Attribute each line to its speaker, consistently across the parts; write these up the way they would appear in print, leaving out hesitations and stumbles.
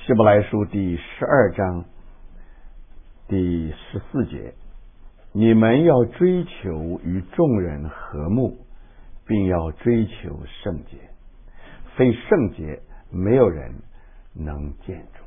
Speaker 1: 希伯来书第12章第14节，你们要追求与众人和睦，并要追求圣洁，非圣洁没有人能见主。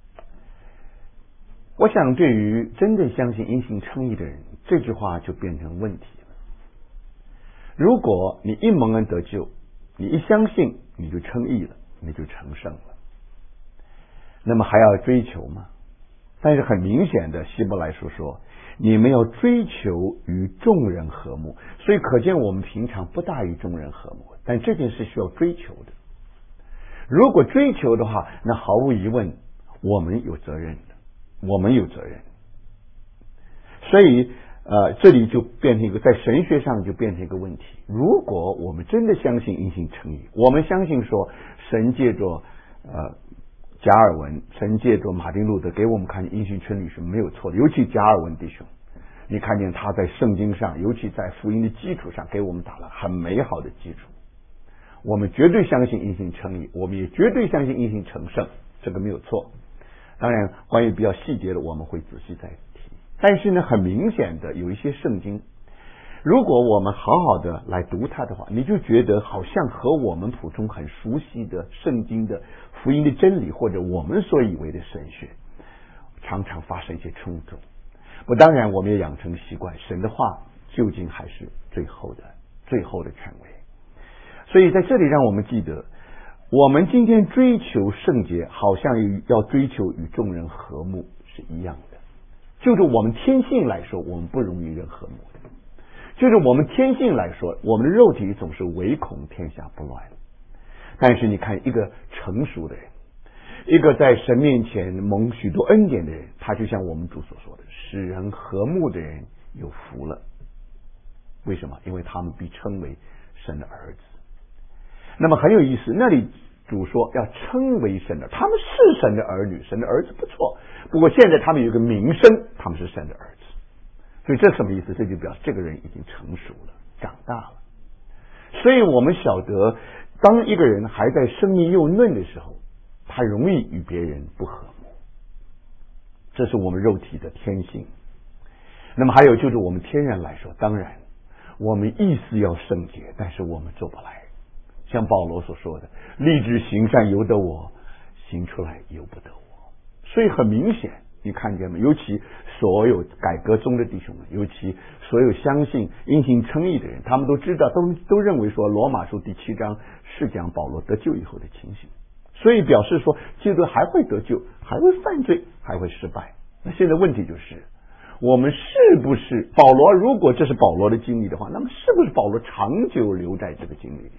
Speaker 1: 我想对于真正相信因信称义的人，这句话就变成问题了。如果你一蒙恩得救，你一相信你就称义了，你就成圣了，那么还要追求吗？但是很明显的，希伯来书说你们要追求与众人和睦，所以可见我们平常不大与众人和睦，但这件事需要追求的。如果追求的话，那毫无疑问我们有责任的，我们有责任。所以这里就变成一个，在神学上就变成一个问题。如果我们真的相信因信称义，我们相信说神借着加尔文，神借着马丁路德给我们看因信称义是没有错的，尤其加尔文弟兄，你看见他在圣经上，尤其在福音的基础上给我们打了很美好的基础。我们绝对相信因信称义，我们也绝对相信因信成圣，这个没有错。当然关于比较细节的我们会仔细再提，但是呢很明显的有一些圣经，如果我们好好的来读它的话，你就觉得好像和我们普通很熟悉的圣经的福音的真理，或者我们所以为的神学常常发生一些冲突。当然我们也养成习惯，神的话究竟还是最后的权威。所以在这里让我们记得，我们今天追求圣洁，好像要追求与众人和睦是一样的。就是我们天性来说，我们不容易人和睦的。就是我们天性来说，我们的肉体总是唯恐天下不乱。但是你看一个成熟的人，一个在神面前蒙许多恩典的人，他就像我们主所说的，使人和睦的人有福了。为什么？因为他们被称为神的儿子。那么很有意思，那里主说要称为神的，他们是神的儿女，神的儿子不错，不过现在他们有一个名声，他们是神的儿子。所以这什么意思？这就表示这个人已经成熟了，长大了。所以我们晓得，当一个人还在生命幼嫩的时候，他容易与别人不和睦，这是我们肉体的天性。那么还有就是我们天然来说，当然我们意思要圣洁，但是我们做不来。像保罗所说的，立志行善由得我，行出来由不得我。所以很明显，你看见吗？尤其所有改革中的弟兄们，尤其所有相信因信称义的人，他们都知道，都认为说罗马书第7章是讲保罗得救以后的情形，所以表示说基督还会得救，还会犯罪，还会失败。那现在问题就是我们是不是保罗，如果这是保罗的经历的话，那么是不是保罗长久留在这个经历里面？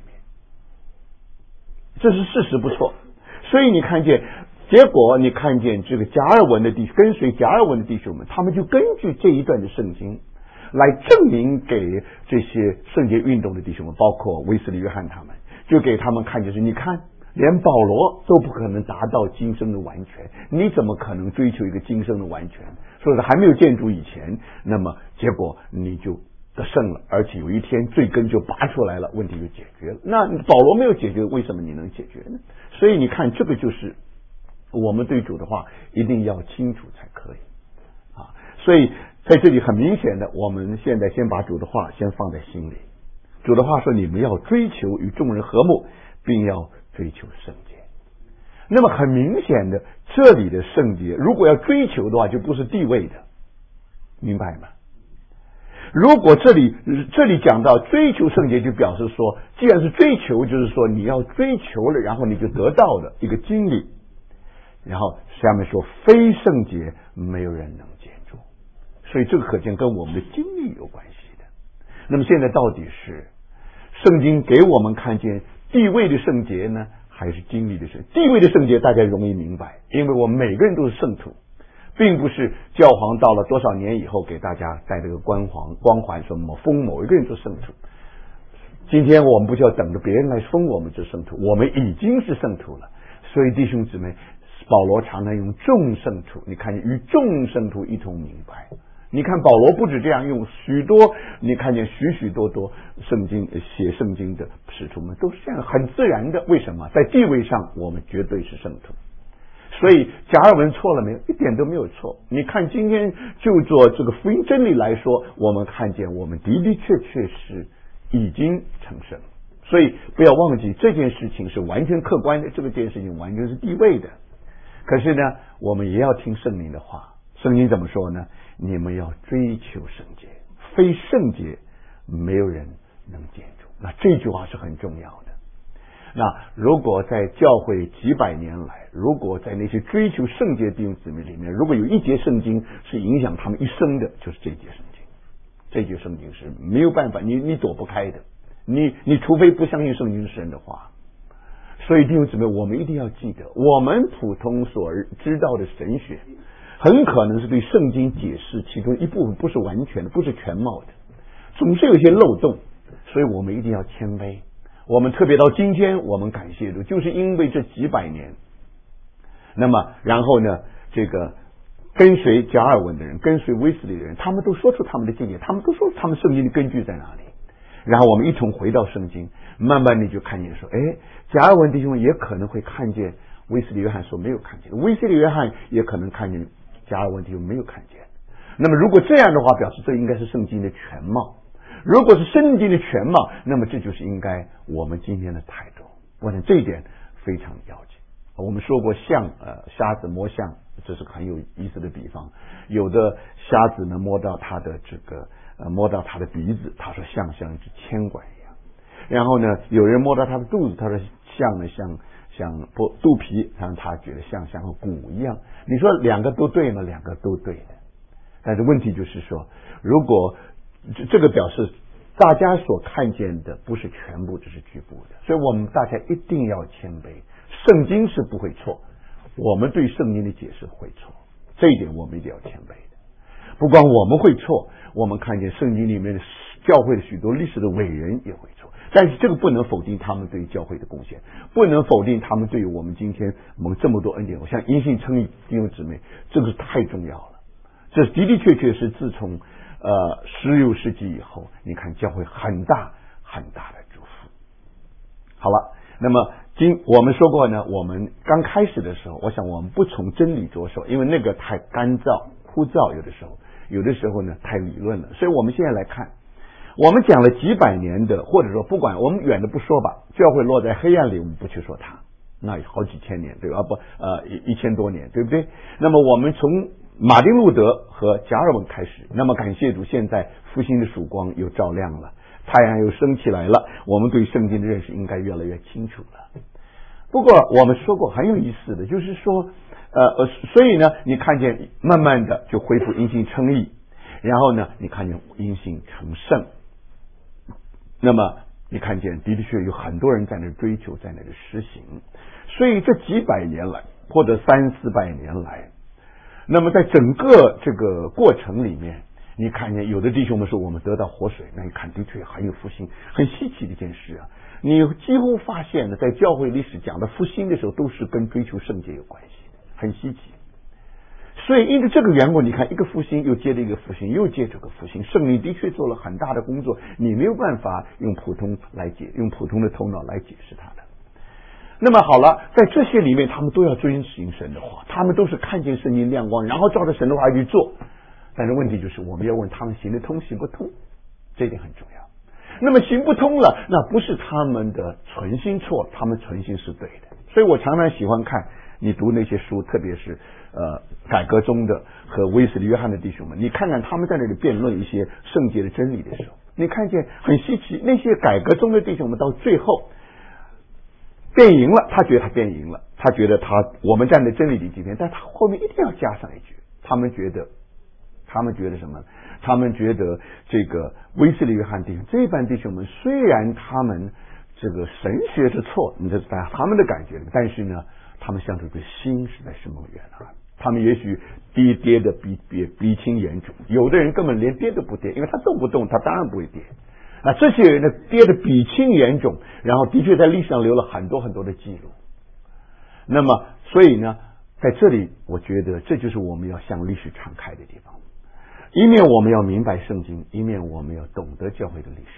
Speaker 1: 这是事实不错。所以你看见结果，你看见这个加尔文的弟兄，跟随加尔文的弟兄们，他们就根据这一段的圣经来证明给这些圣洁运动的弟兄们，包括威斯利约翰他们，就给他们看，就是你看连保罗都不可能达到今生的完全，你怎么可能追求一个今生的完全？所以还没有见主以前，那么结果你就得胜了，而且有一天罪根就拔出来了，问题就解决了。那保罗没有解决，为什么你能解决呢？所以你看，这个就是我们对主的话一定要清楚才可以啊。所以在这里很明显的，我们现在先把主的话先放在心里。主的话说，你们要追求与众人和睦，并要追求圣洁。那么很明显的，这里的圣洁如果要追求的话，就不是地位的，明白吗？如果这里讲到追求圣洁，就表示说既然是追求，就是说你要追求了，然后你就得到的一个经历。然后下面说非圣洁没有人能见主，所以这个可见跟我们的经历有关系的。那么现在到底是圣经给我们看见地位的圣洁呢，还是经历的圣洁？地位的圣洁大家容易明白，因为我们每个人都是圣徒，并不是教皇到了多少年以后给大家戴这个光环说封某一个人做圣徒。今天我们不就要等着别人来封我们做圣徒，我们已经是圣徒了。所以弟兄姊妹，保罗常常用众圣徒，你看与众圣徒一同明白。你看保罗不止这样用许多，你看见许多圣经写圣经的使徒们都是这样很自然的。为什么？在地位上我们绝对是圣徒， 所以加尔文错了没有？一点都没有错。你看今天就做这个福音真理来说，我们看见我们的的确确是已经成圣。所以不要忘记这件事情是完全客观的，这件事情完全是地位的。可是呢，我们也要听圣灵的话。圣经怎么说呢？你们要追求圣洁，非圣洁没有人能见主。那这句话是很重要的。那如果在教会几百年来，如果在那些追求圣洁的弟兄姊妹里面，如果有一节圣经是影响他们一生的，就是这节圣经。这节圣经是没有办法，你躲不开的。你除非不相信圣经是神的话。所以弟兄姊妹，我们一定要记得，我们普通所知道的神学，很可能是对圣经解释其中一部分，不是完全的，不是全貌的，总是有些漏洞。所以我们一定要谦卑。我们特别到今天，我们感谢主，就是因为这几百年，那么然后呢，这个跟随加尔文的人，跟随威斯利的人，他们都说出他们的见解，他们都说他们圣经的根据在哪里。然后我们一同回到圣经，慢慢你就看见说，加尔文弟兄也可能会看见威斯利约翰所没有看见的，威斯利约翰也可能看见加尔文弟兄没有看见。那么如果这样的话，表示这应该是圣经的全貌。如果是圣经的全貌，那么这就是应该我们今天的态度。我想这一点非常要紧。我们说过瞎子摸象，这是很有意思的比方。有的瞎子呢摸到他的摸到他的鼻子，他说像一只铅管一样。然后呢，有人摸到他的肚子，他说像肚皮，让他觉得像个骨一样。你说两个都对吗？两个都对的。但是问题就是说，如果这个表示大家所看见的不是全部，这是局部的。所以我们大家一定要谦卑。圣经是不会错，我们对圣经的解释会错，这一点我们一定要谦卑的。不光我们会错，我们看见圣经里面的教会的许多历史的伟人也会错，但是这个不能否定他们对教会的贡献，不能否定他们对于我们今天蒙这么多恩典。我像因信称义弟兄姊妹，这个是太重要了。这的的确确是自从16世纪以后，你看教会很大很大的祝福。好了，那么我们说过呢，我们刚开始的时候，我想我们不从真理着手，因为那个太干燥枯燥，有的时候呢太理论了。所以我们现在来看，我们讲了几百年的，或者说不管我们远的不说吧，教会落在黑暗里，我们不去说它，那有好几千年，对吧？1000多年，对不对？那么我们从马丁路德和加尔文开始，那么感谢主，现在复兴的曙光又照亮了，太阳又升起来了，我们对圣经的认识应该越来越清楚了。不过我们说过很有意思的，就是说所以呢，你看见慢慢的就恢复因信称义，然后呢，你看见因信成圣，那么你看见的确有很多人在那追求，在那里实行。所以这几百年来，或者300-400年来，那么在整个这个过程里面，你看见有的弟兄们说我们得到活水，那你看的确很有复兴，很稀奇的一件事啊。你几乎发现呢，在教会历史讲的复兴的时候，都是跟追求圣洁有关系的，很稀奇。所以因为这个缘故，你看一个复兴又接着一个复兴，又接着个复兴，圣灵的确做了很大的工作，你没有办法用普通的头脑来解释它的。那么好了，在这些里面，他们都要遵行神的话，他们都是看见圣经亮光，然后照着神的话去做。但是问题就是，我们要问他们行得通行不通，这一点很重要。那么行不通了，那不是他们的存心错，他们存心是对的。所以我常常喜欢看你读那些书，特别是改革中的和威斯利约翰的弟兄们，你看看他们在那里辩论一些圣洁的真理的时候，你看见很稀奇，那些改革中的弟兄们到最后辩赢了，他觉得他辩赢了，他觉得我们站在真理里这边，但他后面一定要加上一句，他们觉得什么？他们觉得这个威斯利约翰弟兄这一班弟兄们，虽然他们这个神学是错，这是在他们的感觉里，但是呢，他们相对的心实在是蒙远了。他们也许跌的鼻青眼肿，有的人根本连跌都不跌，因为他动不动，他当然不会跌。那这些人呢，跌的鼻青眼肿，然后的确在历史上留了很多很多的记录。那么，所以呢，在这里，我觉得这就是我们要向历史敞开的地方。一面我们要明白圣经，一面我们要懂得教会的历史。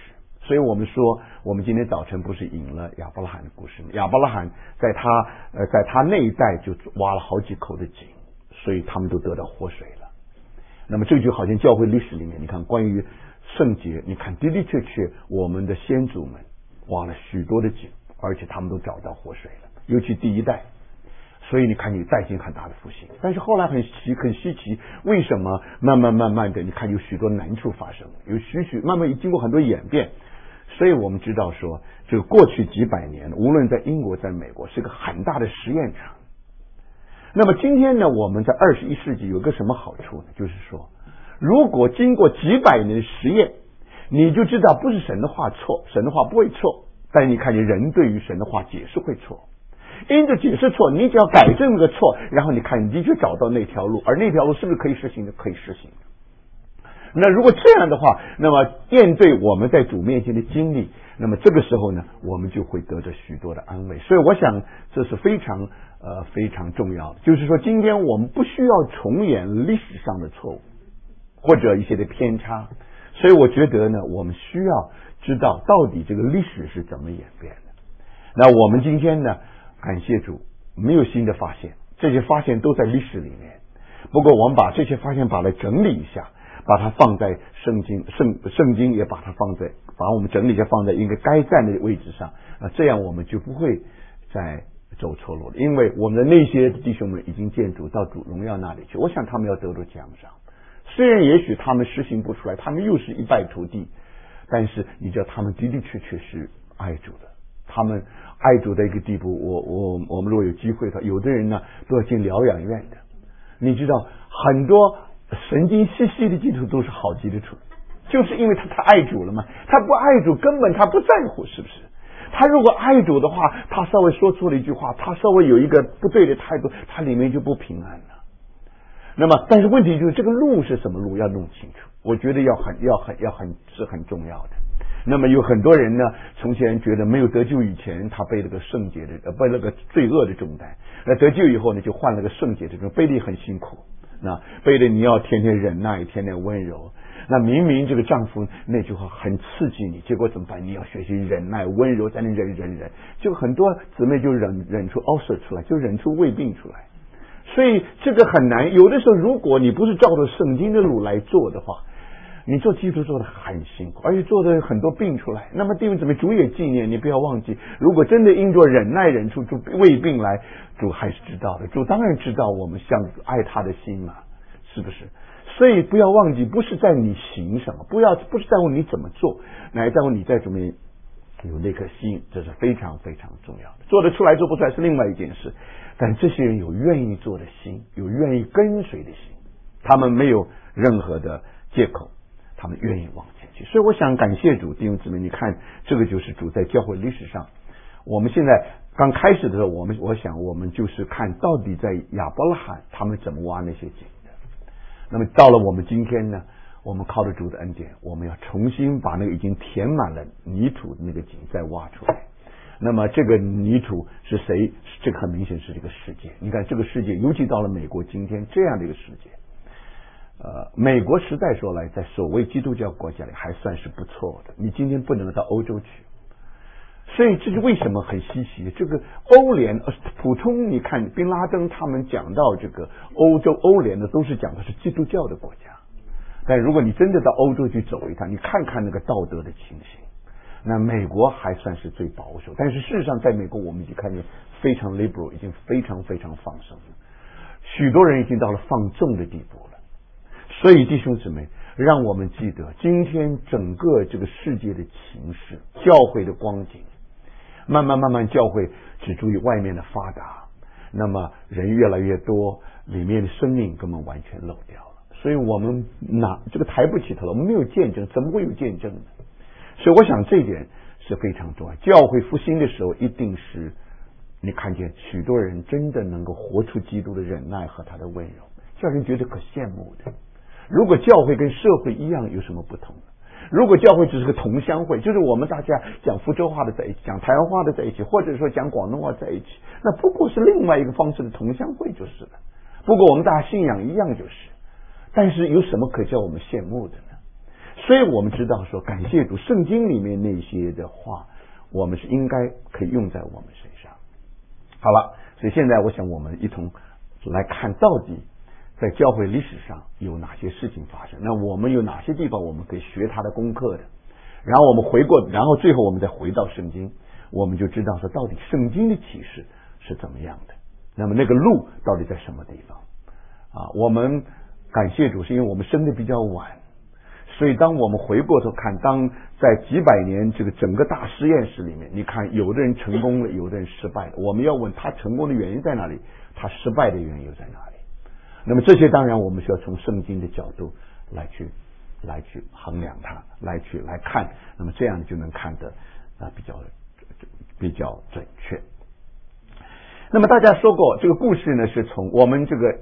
Speaker 1: 所以我们说，我们今天早晨不是引了亚伯拉罕的故事吗？亚伯拉罕在他那一代就挖了好几口的井，所以他们都得到活水了。那么这就好像教会历史里面，你看关于圣洁，你看的的确确我们的先祖们挖了许多的井，而且他们都找到活水了，尤其第一代。所以你看，你带进很大的复兴，但是后来很稀奇，为什么慢慢的，你看有许多难处发生，有慢慢经过很多演变，所以我们知道说，这个过去几百年，无论在英国在美国，是个很大的实验场。那么今天呢，我们在21世纪有个什么好处呢？就是说，如果经过几百年的实验，你就知道不是神的话错，神的话不会错，但是你看见人对于神的话解释会错。因着解释错，你只要改正这个错，然后你看你的确找到那条路，而那条路是不是可以实行的？可以实行的。那如果这样的话，那么面对我们在主面前的经历，那么这个时候呢，我们就会得着许多的安慰。所以我想这是非常重要的，就是说今天我们不需要重演历史上的错误或者一些的偏差，所以我觉得呢，我们需要知道到底这个历史是怎么演变的。那我们今天呢，感谢主，没有新的发现，这些发现都在历史里面。不过我们把这些发现把它整理一下，把它放在圣经也把我们整理一下，放在一个该站的位置上，这样我们就不会再走错路了。因为我们的那些弟兄们已经见主到主荣耀那里去，我想他们要得到奖赏。虽然也许他们实行不出来，他们又是一败涂地，但是你知道他们的的确确是爱主的。他们爱主的一个地步，我们如果有机会的话，有的人呢都要进疗养院的。你知道很多神经兮兮的基督徒都是好基督徒，就是因为他太爱主了嘛。他不爱主，根本他不在乎，是不是？他如果爱主的话，他稍微说错了一句话，他稍微有一个不对的态度，他里面就不平安了。那么，但是问题就是这个路是什么路要弄清楚，我觉得是很重要的。那么有很多人呢，从前觉得没有得救以前，他背了个圣洁的，背了个罪恶的重担。那得救以后呢，就换了个圣洁的重担，背的很辛苦。那背的你要天天忍耐，天天温柔。那明明这个丈夫那句话很刺激你，结果怎么办？你要学习忍耐、温柔，在那忍，就很多姊妹就忍出 ulcer 出来，就忍出胃病出来。所以这个很难。有的时候，如果你不是照着圣经的路来做的话，你做基督做的很辛苦，而且做的很多病出来。那么弟兄姊妹，主也纪念，你不要忘记，如果真的因着忍耐忍出胃病来，主还是知道的。主当然知道我们像爱他的心嘛，是不是？所以不要忘记，不是在你行什么，不是在乎你怎么做，乃在乎你在怎么有那颗心，这是非常非常重要的。做得出来做不出来是另外一件事，但这些人有愿意做的心，有愿意跟随的心，他们没有任何的借口，他们愿意往前去。所以我想感谢主，弟兄姊妹，你看这个就是主在教会历史上，我们现在刚开始的时候，我想我们就是看到底在亚伯拉罕他们怎么挖那些井的。那么到了我们今天呢，我们靠着主的恩典，我们要重新把那个已经填满了泥土的那个井再挖出来。那么这个泥土是谁？这个很明显是这个世界。你看这个世界，尤其到了美国今天这样的一个世界，美国实在说来，在所谓基督教国家里还算是不错的。你今天不能到欧洲去，所以这是为什么很稀奇。这个欧联普通，你看宾拉登他们讲到这个欧联的，都是讲的是基督教的国家。但如果你真的到欧洲去走一趟，你看看那个道德的情形，那美国还算是最保守。但是事实上，在美国我们已经看见非常 liberal， 已经非常非常放松了，许多人已经到了放纵的地步了。所以弟兄姊妹，让我们记得今天整个这个世界的情势，教会的光景，慢慢教会只注意外面的发达，那么人越来越多，里面的生命根本完全漏掉了。所以我们这个抬不起头了，我们没有见证，怎么会有见证呢？所以我想这一点是非常重要。教会复兴的时候，一定是你看见许多人真的能够活出基督的忍耐和他的温柔，叫人觉得可羡慕的。如果教会跟社会一样，有什么不同呢？如果教会只是个同乡会，就是我们大家讲福州话的在一起，讲台湾话的在一起，或者说讲广东话在一起，那不过是另外一个方式的同乡会就是了。不过我们大家信仰一样就是，但是有什么可叫我们羡慕的呢？ 所以我们知道说，感谢主，圣经里面那些的话，我们是应该可以用在我们身上。好了，所以现在我想我们一同来看到底在教会历史上有哪些事情发生，那我们有哪些地方我们可以学他的功课的，然后我们然后最后我们再回到圣经，我们就知道说到底圣经的启示是怎么样的，那么那个路到底在什么地方啊？我们感谢主，是因为我们生的比较晚，所以当我们回过头看，当在几百年这个整个大实验室里面，你看有的人成功了，有的人失败了，我们要问他成功的原因在哪里，他失败的原因又在哪里。那么这些当然我们需要从圣经的角度来去衡量它，来看，那么这样就能看得比较准确。那么大家说过这个故事呢，是从我们这个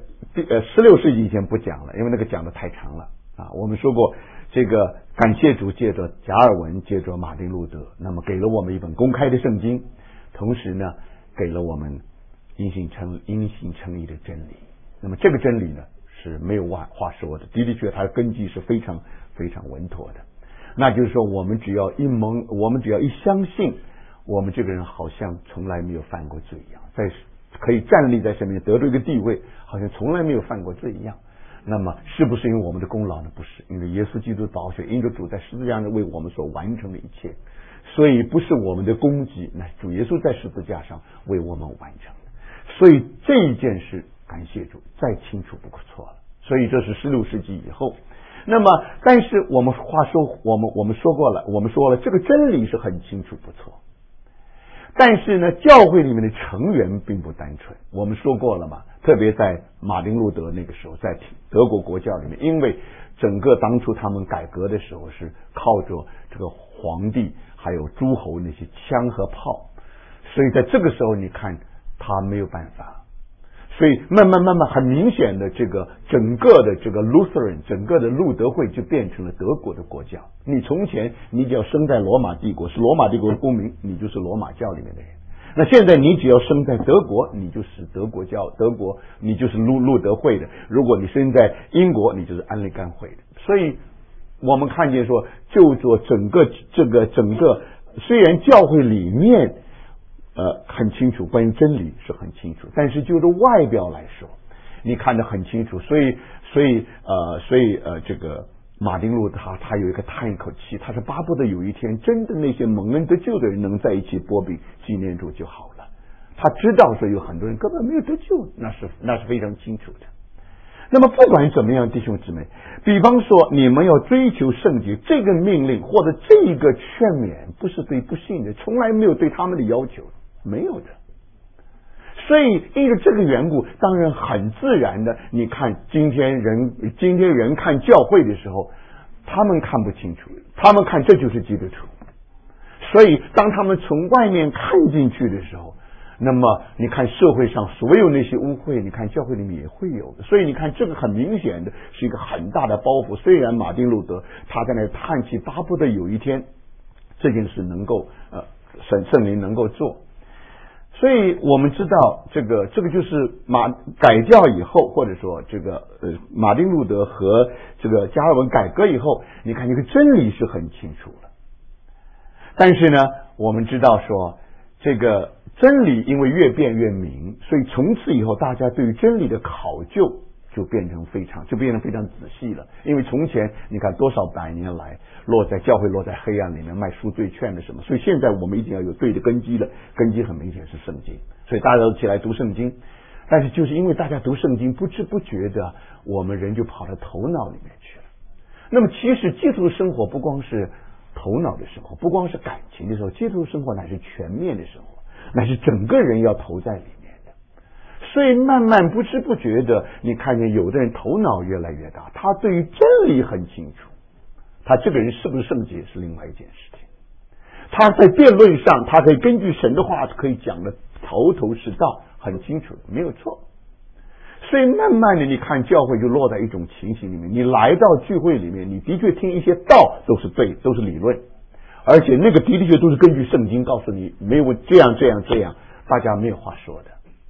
Speaker 1: 16世纪以前不讲了，因为那个讲的太长了啊。我们说过这个感谢主借着加尔文，借着马丁路德，那么给了我们一本公开的圣经，同时呢给了我们因信称义的真理。那么这个真理呢是没有话说的，的确它的根基是非常非常稳妥的。那就是说我们只要一相信，我们这个人好像从来没有犯过罪一样，可以站立在上面得到一个地位，好像从来没有犯过罪一样。那么是不是因为我们的功劳呢？不是，因为耶稣基督的宝血，因着主在十字架上为我们所完成的一切，所以不是我们的功绩，那主耶稣在十字架上为我们完成的。所以这一件事感谢主，再清楚不错了。所以这是16世纪以后。那么但是我们说过了这个真理是很清楚不错，但是呢教会里面的成员并不单纯。我们说过了嘛，特别在马丁路德那个时候，在德国国教里面，因为整个当初他们改革的时候是靠着这个皇帝还有诸侯那些枪和炮，所以在这个时候你看他没有办法，所以慢慢很明显的这个整个的这个 Lutheran 整个的路德会就变成了德国的国教。你从前你只要生在罗马帝国，是罗马帝国的公民，你就是罗马教里面的人。那现在你只要生在德国，你就是德国你就是路德会的。如果你生在英国，你就是安利甘会的。所以我们看见说，就做整个虽然教会里面很清楚，关于真理是很清楚，但是就是外表来说你看得很清楚。所以这个马丁路德他有一个叹一口气，他是巴不得有一天真的那些蒙恩得救的人能在一起波比纪念主就好了。他知道说有很多人根本没有得救，那是非常清楚的。那么不管怎么样，弟兄姊妹，比方说你们要追求圣洁，这个命令或者这一个劝勉不是对不信的，从来没有对他们的要求，没有的。所以因为这个缘故，当然很自然的，你看今天人看教会的时候，他们看不清楚，他们看这就是基督徒。所以当他们从外面看进去的时候，那么你看社会上所有那些污秽，你看教会里面也会有的。所以你看这个很明显的是一个很大的包袱。虽然马丁路德他在那叹气，巴不得有一天这件事能够圣灵能够做。所以我们知道这个就是改教以后，或者说这个马丁路德和这个加尔文改革以后，你看这个真理是很清楚了。但是呢我们知道说这个真理因为越变越明，所以从此以后大家对于真理的考究就变得非常仔细了。因为从前你看多少百年来教会落在黑暗里面，卖赎罪券的什么，所以现在我们一定要有对的根基了，根基很明显是圣经，所以大家都起来读圣经。但是就是因为大家读圣经，不知不觉的我们人就跑到头脑里面去了。那么其实基督生活不光是头脑的生活，不光是感情的时候，基督生活乃是全面的生活，乃是整个人要投在里面的。所以慢慢不知不觉的，你看见有的人头脑越来越大，他对于真理很清楚，他这个人是不是圣洁是另外一件事情。他在辩论上，他可以根据神的话可以讲的头头是道，很清楚，没有错。所以慢慢的你看教会就落在一种情形里面，你来到聚会里面，你的确听一些道都是对，都是理论，而且那个的确都是根据圣经告诉你，没有这样，大家没有话说的。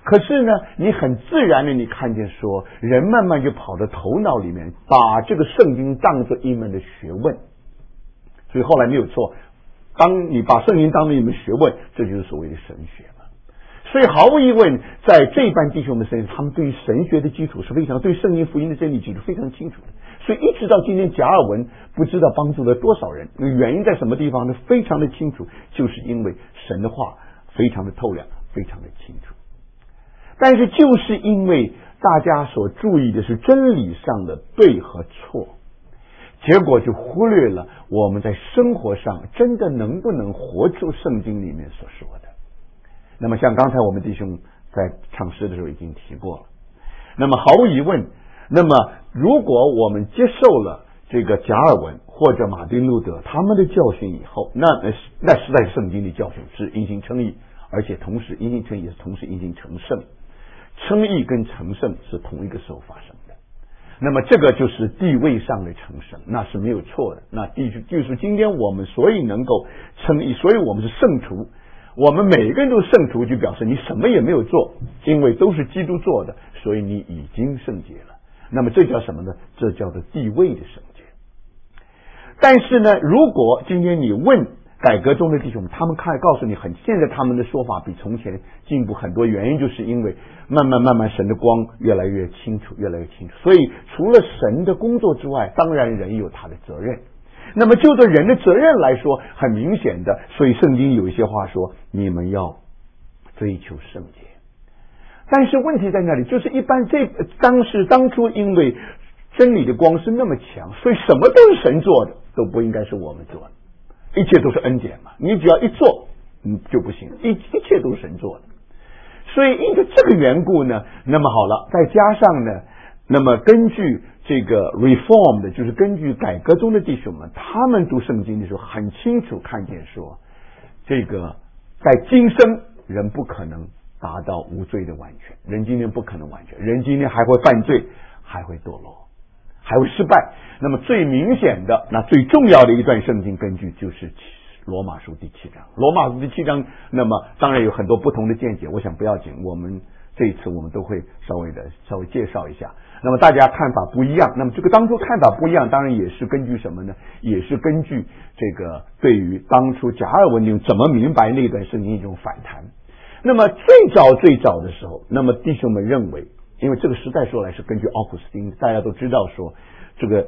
Speaker 1: 可是呢，你很自然的，你看见说，人慢慢就跑到头脑里面，把这个圣经当作一门的学问。所以后来没有错，当你把圣经当作一门学问，这就是所谓的神学了。所以毫无疑问，在这一班弟兄们身上，他们对于神学的基础是非常，对圣经福音的真理基础非常清楚的。所以一直到今天，加尔文不知道帮助了多少人，原因在什么地方呢？非常的清楚，就是因为神的话非常的透亮，非常的清楚。但是就是因为大家所注意的是真理上的对和错，结果就忽略了我们在生活上真的能不能活出圣经里面所说的。那么像刚才我们弟兄在唱诗的时候已经提过了，那么毫无疑问，那么如果我们接受了这个加尔文或者马丁路德他们的教训以后，那实在圣经的教训是因信称义，而且同时因信称义也是同时因信成圣，称义跟成圣是同一个时候发生的。那么这个就是地位上的成圣，那是没有错的。那就是今天我们所以能够称义，所以我们是圣徒，我们每个人都是圣徒，就表示你什么也没有做，因为都是基督做的，所以你已经圣洁了。那么这叫什么呢？这叫做地位的圣洁。但是呢，如果今天你问改革中的弟兄，他们告诉你现在他们的说法比从前进步很多，原因就是因为慢慢神的光越来越清楚，越来越清楚。所以除了神的工作之外，当然人有他的责任。那么就着人的责任来说，很明显的，所以圣经有一些话说，你们要追求圣洁。但是问题在那里，就是一般当初因为真理的光是那么强，所以什么都是神做的，都不应该是我们做的，一切都是恩典嘛，你只要一做就不行，一切都是神做的。所以因着这个缘故呢，那么好了，再加上呢，那么根据这个 reform 的，就是根据改革中的弟兄们，他们读圣经的时候很清楚看见说，这个在今生人不可能达到无罪的完全，人今天不可能完全，人今天还会犯罪，还会堕落，还会失败。那么最明显的，那最重要的一段圣经根据就是罗马书第7章。罗马书第7章，那么当然有很多不同的见解，我想不要紧，我们这一次我们都会稍微介绍一下。那么大家看法不一样，那么这个当初看法不一样，当然也是根据什么呢？也是根据这个对于当初加尔文怎么明白那段圣经一种反弹。那么最早的时候，那么弟兄们认为，因为这个时代说来是根据奥古斯丁，大家都知道说这个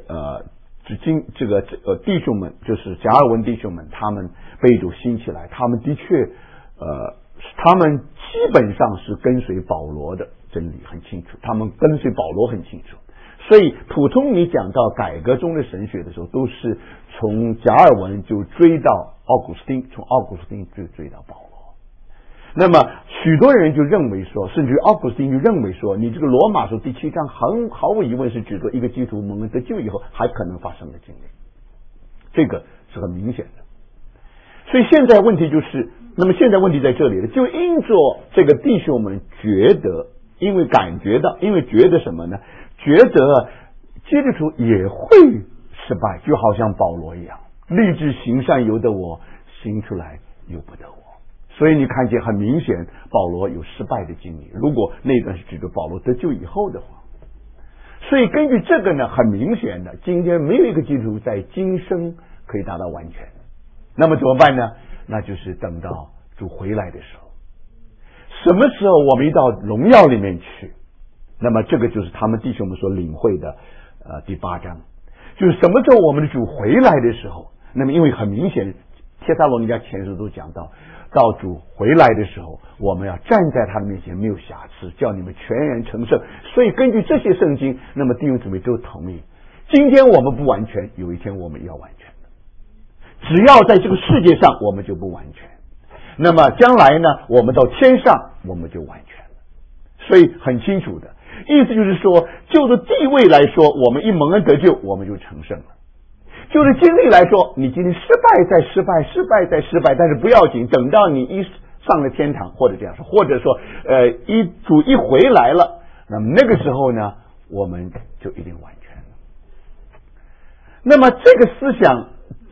Speaker 1: 弟兄们就是加尔文弟兄们，他们被主兴起来，他们的确他们基本上是跟随保罗的真理很清楚，他们跟随保罗很清楚。所以普通你讲到改革中的神学的时候，都是从加尔文就追到奥古斯丁，从奥古斯丁就追到保罗。那么许多人就认为说，甚至于奥古斯丁就认为说，你这个罗马书第7章毫无疑问是指着一个基督徒蒙恩得救以后还可能发生的经历，这个是很明显的。所以现在问题就是，那么现在问题在这里了，就因着这个弟兄们觉得，因为觉得什么呢？觉得基督徒也会失败，就好像保罗一样，立志行善由得我，行出来由不得我。所以你看见很明显保罗有失败的经历，如果那段是指着保罗得救以后的话。所以根据这个呢，很明显的，今天没有一个基督徒在今生可以达到完全。那么怎么办呢？那就是等到主回来的时候。什么时候我们一到荣耀里面去，那么这个就是他们弟兄们所领会的第8章，就是什么时候我们的主回来的时候。那么因为很明显帖撒罗尼迦前书都讲到主回来的时候，我们要站在他的面前没有瑕疵，叫你们全然成圣。所以根据这些圣经，那么弟兄姊妹都同意，今天我们不完全，有一天我们要完全的。只要在这个世界上我们就不完全，那么将来呢，我们到天上我们就完全了。所以很清楚的意思就是说，就着地位来说，我们一蒙恩得救，我们就成圣了。就是经历来说，你今天失败再失败，但是不要紧，等到你一上了天堂，或者这样说，或者说主一回来了，那么那个时候呢，我们就一定完全了。那么这个思想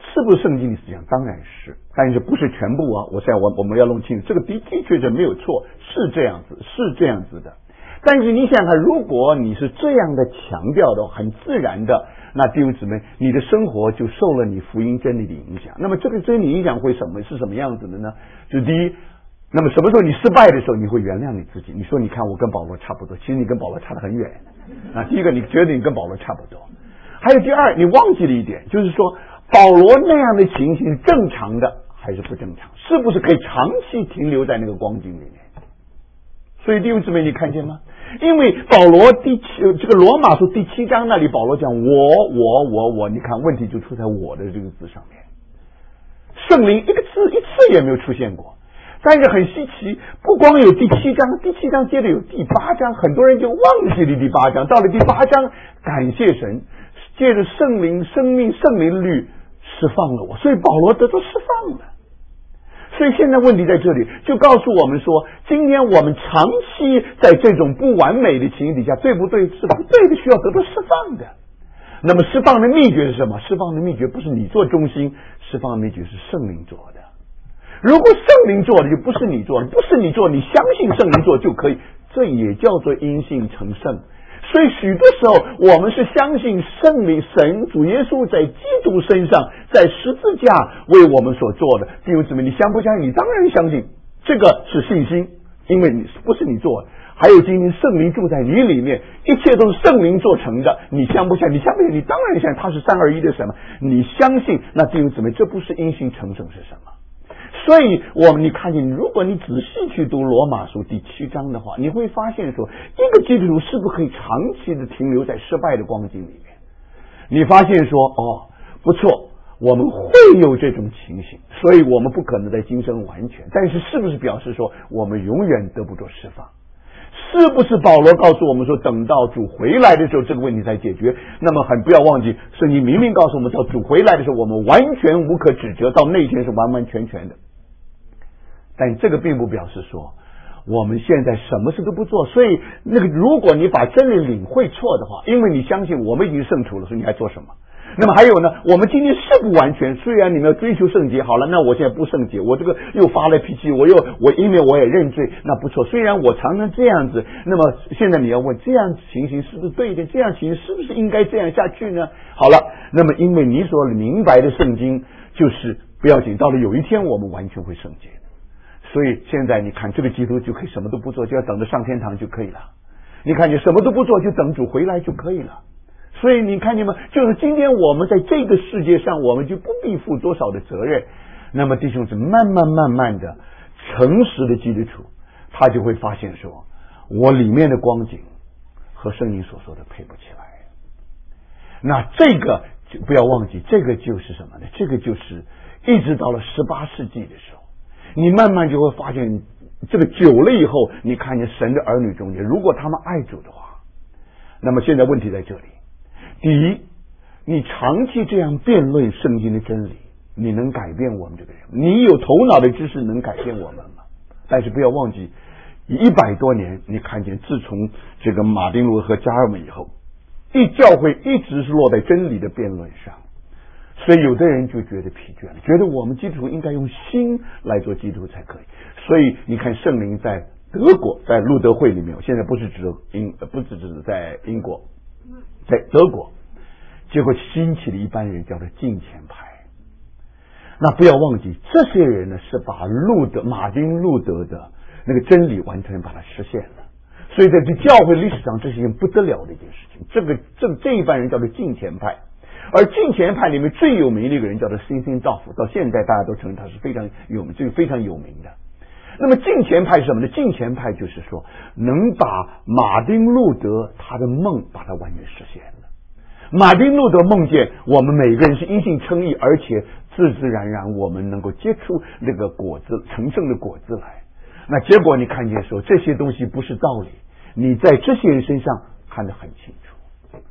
Speaker 1: 是不是圣经里是讲？当然是，但是不是全部啊？我们要弄清楚，这个的确是没有错，是这样子，是这样子的。但是你想看，如果你是这样的强调的，很自然的，那弟兄姊妹，你的生活就受了你福音真理的影响。那么这个真理影响会是什么样子的呢？就第一，那么什么时候你失败的时候，你会原谅你自己。你说你看我跟保罗差不多，其实你跟保罗差得很远啊。第一个，你觉得你跟保罗差不多。还有第二，你忘记了一点，就是说保罗那样的情形正常的还是不正常？是不是可以长期停留在那个光景里面？所以弟兄姊妹，你看见吗？因为保罗这个罗马书第7章那里，保罗讲我，你看问题就出在我的这个字上面，圣灵一次也没有出现过。但是很稀奇，不光有第7章，第7章接着有第8章，很多人就忘记了第8章。到了第8章，感谢神，借着圣灵生命圣灵律释放了我，所以保罗得到释放了。所以现在问题在这里，就告诉我们说，今天我们长期在这种不完美的情形底下，对不对？是不对的，需要得到释放的。那么释放的秘诀是什么？释放的秘诀不是你做中心，释放的秘诀是圣灵做的。如果圣灵做的，就不是你做的，不是你做，你相信圣灵做就可以，这也叫做因信成圣。所以许多时候我们是相信圣灵神主耶稣在基督身上在十字架为我们所做的。弟兄姊妹，你相不相信？你当然相信，这个是信心，因为你不是你做的。还有今天圣灵住在你里面，一切都是圣灵做成的。你相不相信？你相不相信？你当然相信他是三而一的神嘛。你相信，那弟兄姊妹，这不是因信成圣是什么？所以你看见，如果你仔细去读罗马书第7章的话，你会发现说，一个基督徒是不是可以长期的停留在失败的光景里面？你发现说，不错，我们会有这种情形，所以我们不可能在今生完全。但是是不是表示说，我们永远得不着释放？是不是保罗告诉我们说，等到主回来的时候，这个问题才解决？那么不要忘记，圣经明明告诉我们，到主回来的时候，我们完全无可指责，到那天是完完全全的。但这个并不表示说我们现在什么事都不做。所以如果你把真理领会错的话，因为你相信我们已经胜出了，所以你还做什么？那么还有呢，我们今天是不完全，虽然你们要追求圣洁，好了，那我现在不圣洁，我这个又发了脾气，因为我也认罪，那不错。虽然我常常这样子，那么现在你要问，这样情形是不是对的？这样情形是不是应该这样下去呢？好了，那么因为你所明白的圣经就是不要紧，到了有一天我们完全会圣洁。所以现在你看，这个基督就可以什么都不做，就要等着上天堂就可以了。你看，你什么都不做，就等主回来就可以了。所以你看见吗？就是今天我们在这个世界上，我们就不必负多少的责任。那么弟兄姊妹，慢慢的，诚实的基督徒，他就会发现说，我里面的光景和圣经所说的配不起来。那这个不要忘记，这个就是什么呢？这个就是一直到了18世纪的时候，你慢慢就会发现，这个久了以后，你看见神的儿女中间，如果他们爱主的话，那么现在问题在这里。第一，你长期这样辩论圣经的真理，你能改变我们这个人？你有头脑的知识能改变我们吗？但是不要忘记，100多年，你看见自从这个马丁路德和加尔文以后，教会一直是落在真理的辩论上，所以有的人就觉得疲倦了，觉得我们基督徒应该用心来做基督徒才可以。所以你看圣灵在德国，在路德会里面，现在不是指在英国，在德国，结果兴起了一般人叫做敬虔派。那不要忘记，这些人呢是把马丁路德的那个真理完全把它实现了。所以在这教会历史上，这是一件不得了的一件事情。这一般人叫做敬虔派，而敬虔派里面最有名的一个人叫做辛辛道夫，到现在大家都承认他是非常有名，这个非常有名的。那么敬虔派是什么呢？敬虔派就是说，能把马丁路德他的梦把它完全实现了。马丁路德梦见我们每个人是因信称义，而且自自然然我们能够结出那个果子，成圣的果子来。那结果你看见说，这些东西不是道理，你在这些人身上看得很清楚。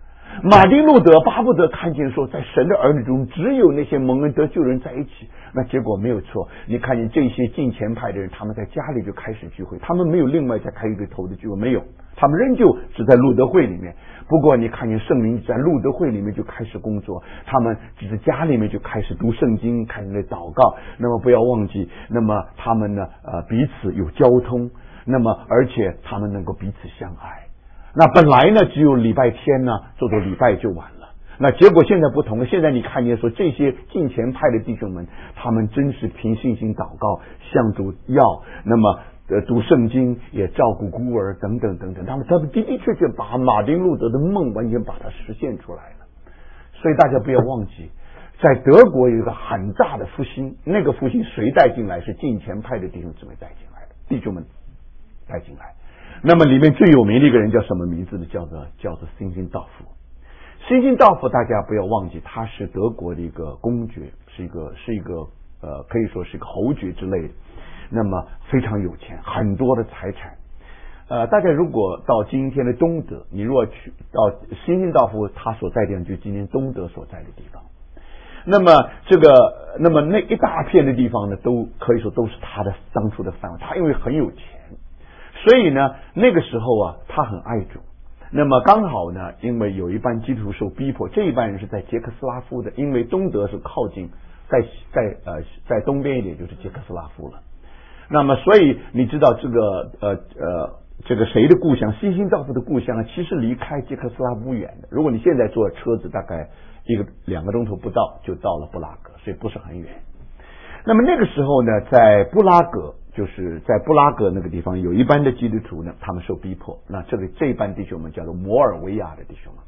Speaker 1: 马丁路德巴不得看见说，在神的儿女中只有那些蒙恩得救人在一起。那结果没有错，你看见这些敬虔派的人，他们在家里就开始聚会，他们没有另外再开一个头的聚会，没有，他们仍旧只在路德会里面。不过你看见圣灵在路德会里面就开始工作，他们只是家里面就开始读圣经，开始祷告。那么不要忘记，那么他们呢彼此有交通，那么而且他们能够彼此相爱。那本来呢只有礼拜天呢做做礼拜就完了，那结果现在不同了。现在你看见说这些敬虔派的弟兄们，他们真是凭信心祷告，向主要，那么读圣经，也照顾孤儿等等等等，他们的的确确把马丁路德的梦完全把它实现出来了。所以大家不要忘记，在德国有一个很大的复兴，那个复兴谁带进来？是敬虔派的弟兄姊妹带进来的，弟兄们带进来。那么里面最有名的一个人叫什么名字呢？叫做辛辛道夫。辛辛道夫大家不要忘记，他是德国的一个公爵，是一个可以说是一个侯爵之类的。那么非常有钱，很多的财产。大家如果到今天的东德，你如果去到辛辛道夫他所在的地方，就今天东德所在的地方。那么那一大片的地方呢，都可以说都是他的当初的范围。他因为很有钱，所以呢那个时候啊，他很爱主。那么刚好呢，因为有一班基督徒受逼迫，这一班人是在捷克斯拉夫的，因为东德是靠近在东边一点就是捷克斯拉夫了。那么所以你知道这个谁的故乡，辛辛道夫的故乡呢，其实离开捷克斯拉夫不远的。如果你现在坐车子，大概2个钟头不到就到了布拉格，所以不是很远。那么那个时候呢，在布拉格，就是在布拉格那个地方，有一班的基督徒呢，他们受逼迫。那这一班弟兄们叫做摩尔维亚的弟兄们，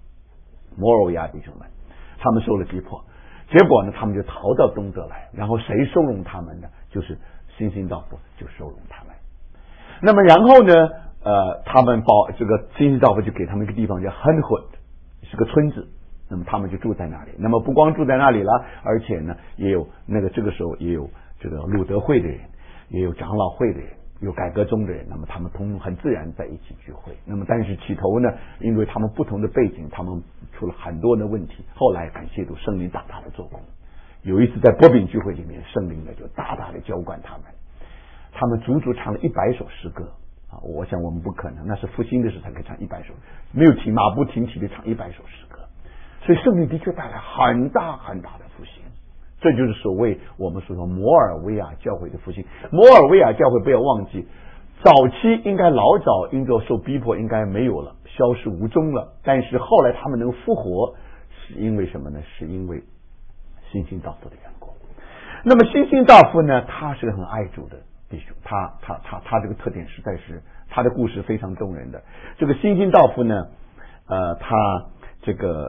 Speaker 1: 他们受了逼迫，结果呢，他们就逃到东德来。然后谁收容他们呢？就是辛辛道夫就收容他们。那么然后呢，他们这个辛辛道夫就给他们一个地方叫 Hunhut， 是个村子。那么他们就住在那里。那么不光住在那里了，而且呢，也有这个时候也有这个路德会的人，也有长老会的人，有改革宗的人。那么他们很自然在一起聚会。那么但是起头呢，因为他们不同的背景，他们出了很多的问题。后来感谢主，圣灵大大的做工。有一次在波饼聚会里面，圣灵呢就大大的浇灌他们。他们足足唱了100首诗歌啊！我想我们不可能，那是复兴的时候才可以唱100首，没有停，马不停蹄的唱100首诗歌。所以圣灵的确带来很大很大的复兴，这就是所谓我们说的摩尔维亚教会的复兴。摩尔维亚教会不要忘记，早期应该老早因着受逼迫应该没有了，消失无踪了。但是后来他们能复活，是因为什么呢？是因为辛辛道夫的缘故。那么辛辛道夫呢，他是个很爱主的弟兄，他这个特点实在是，他的故事非常动人的。这个辛辛道夫呢，他这个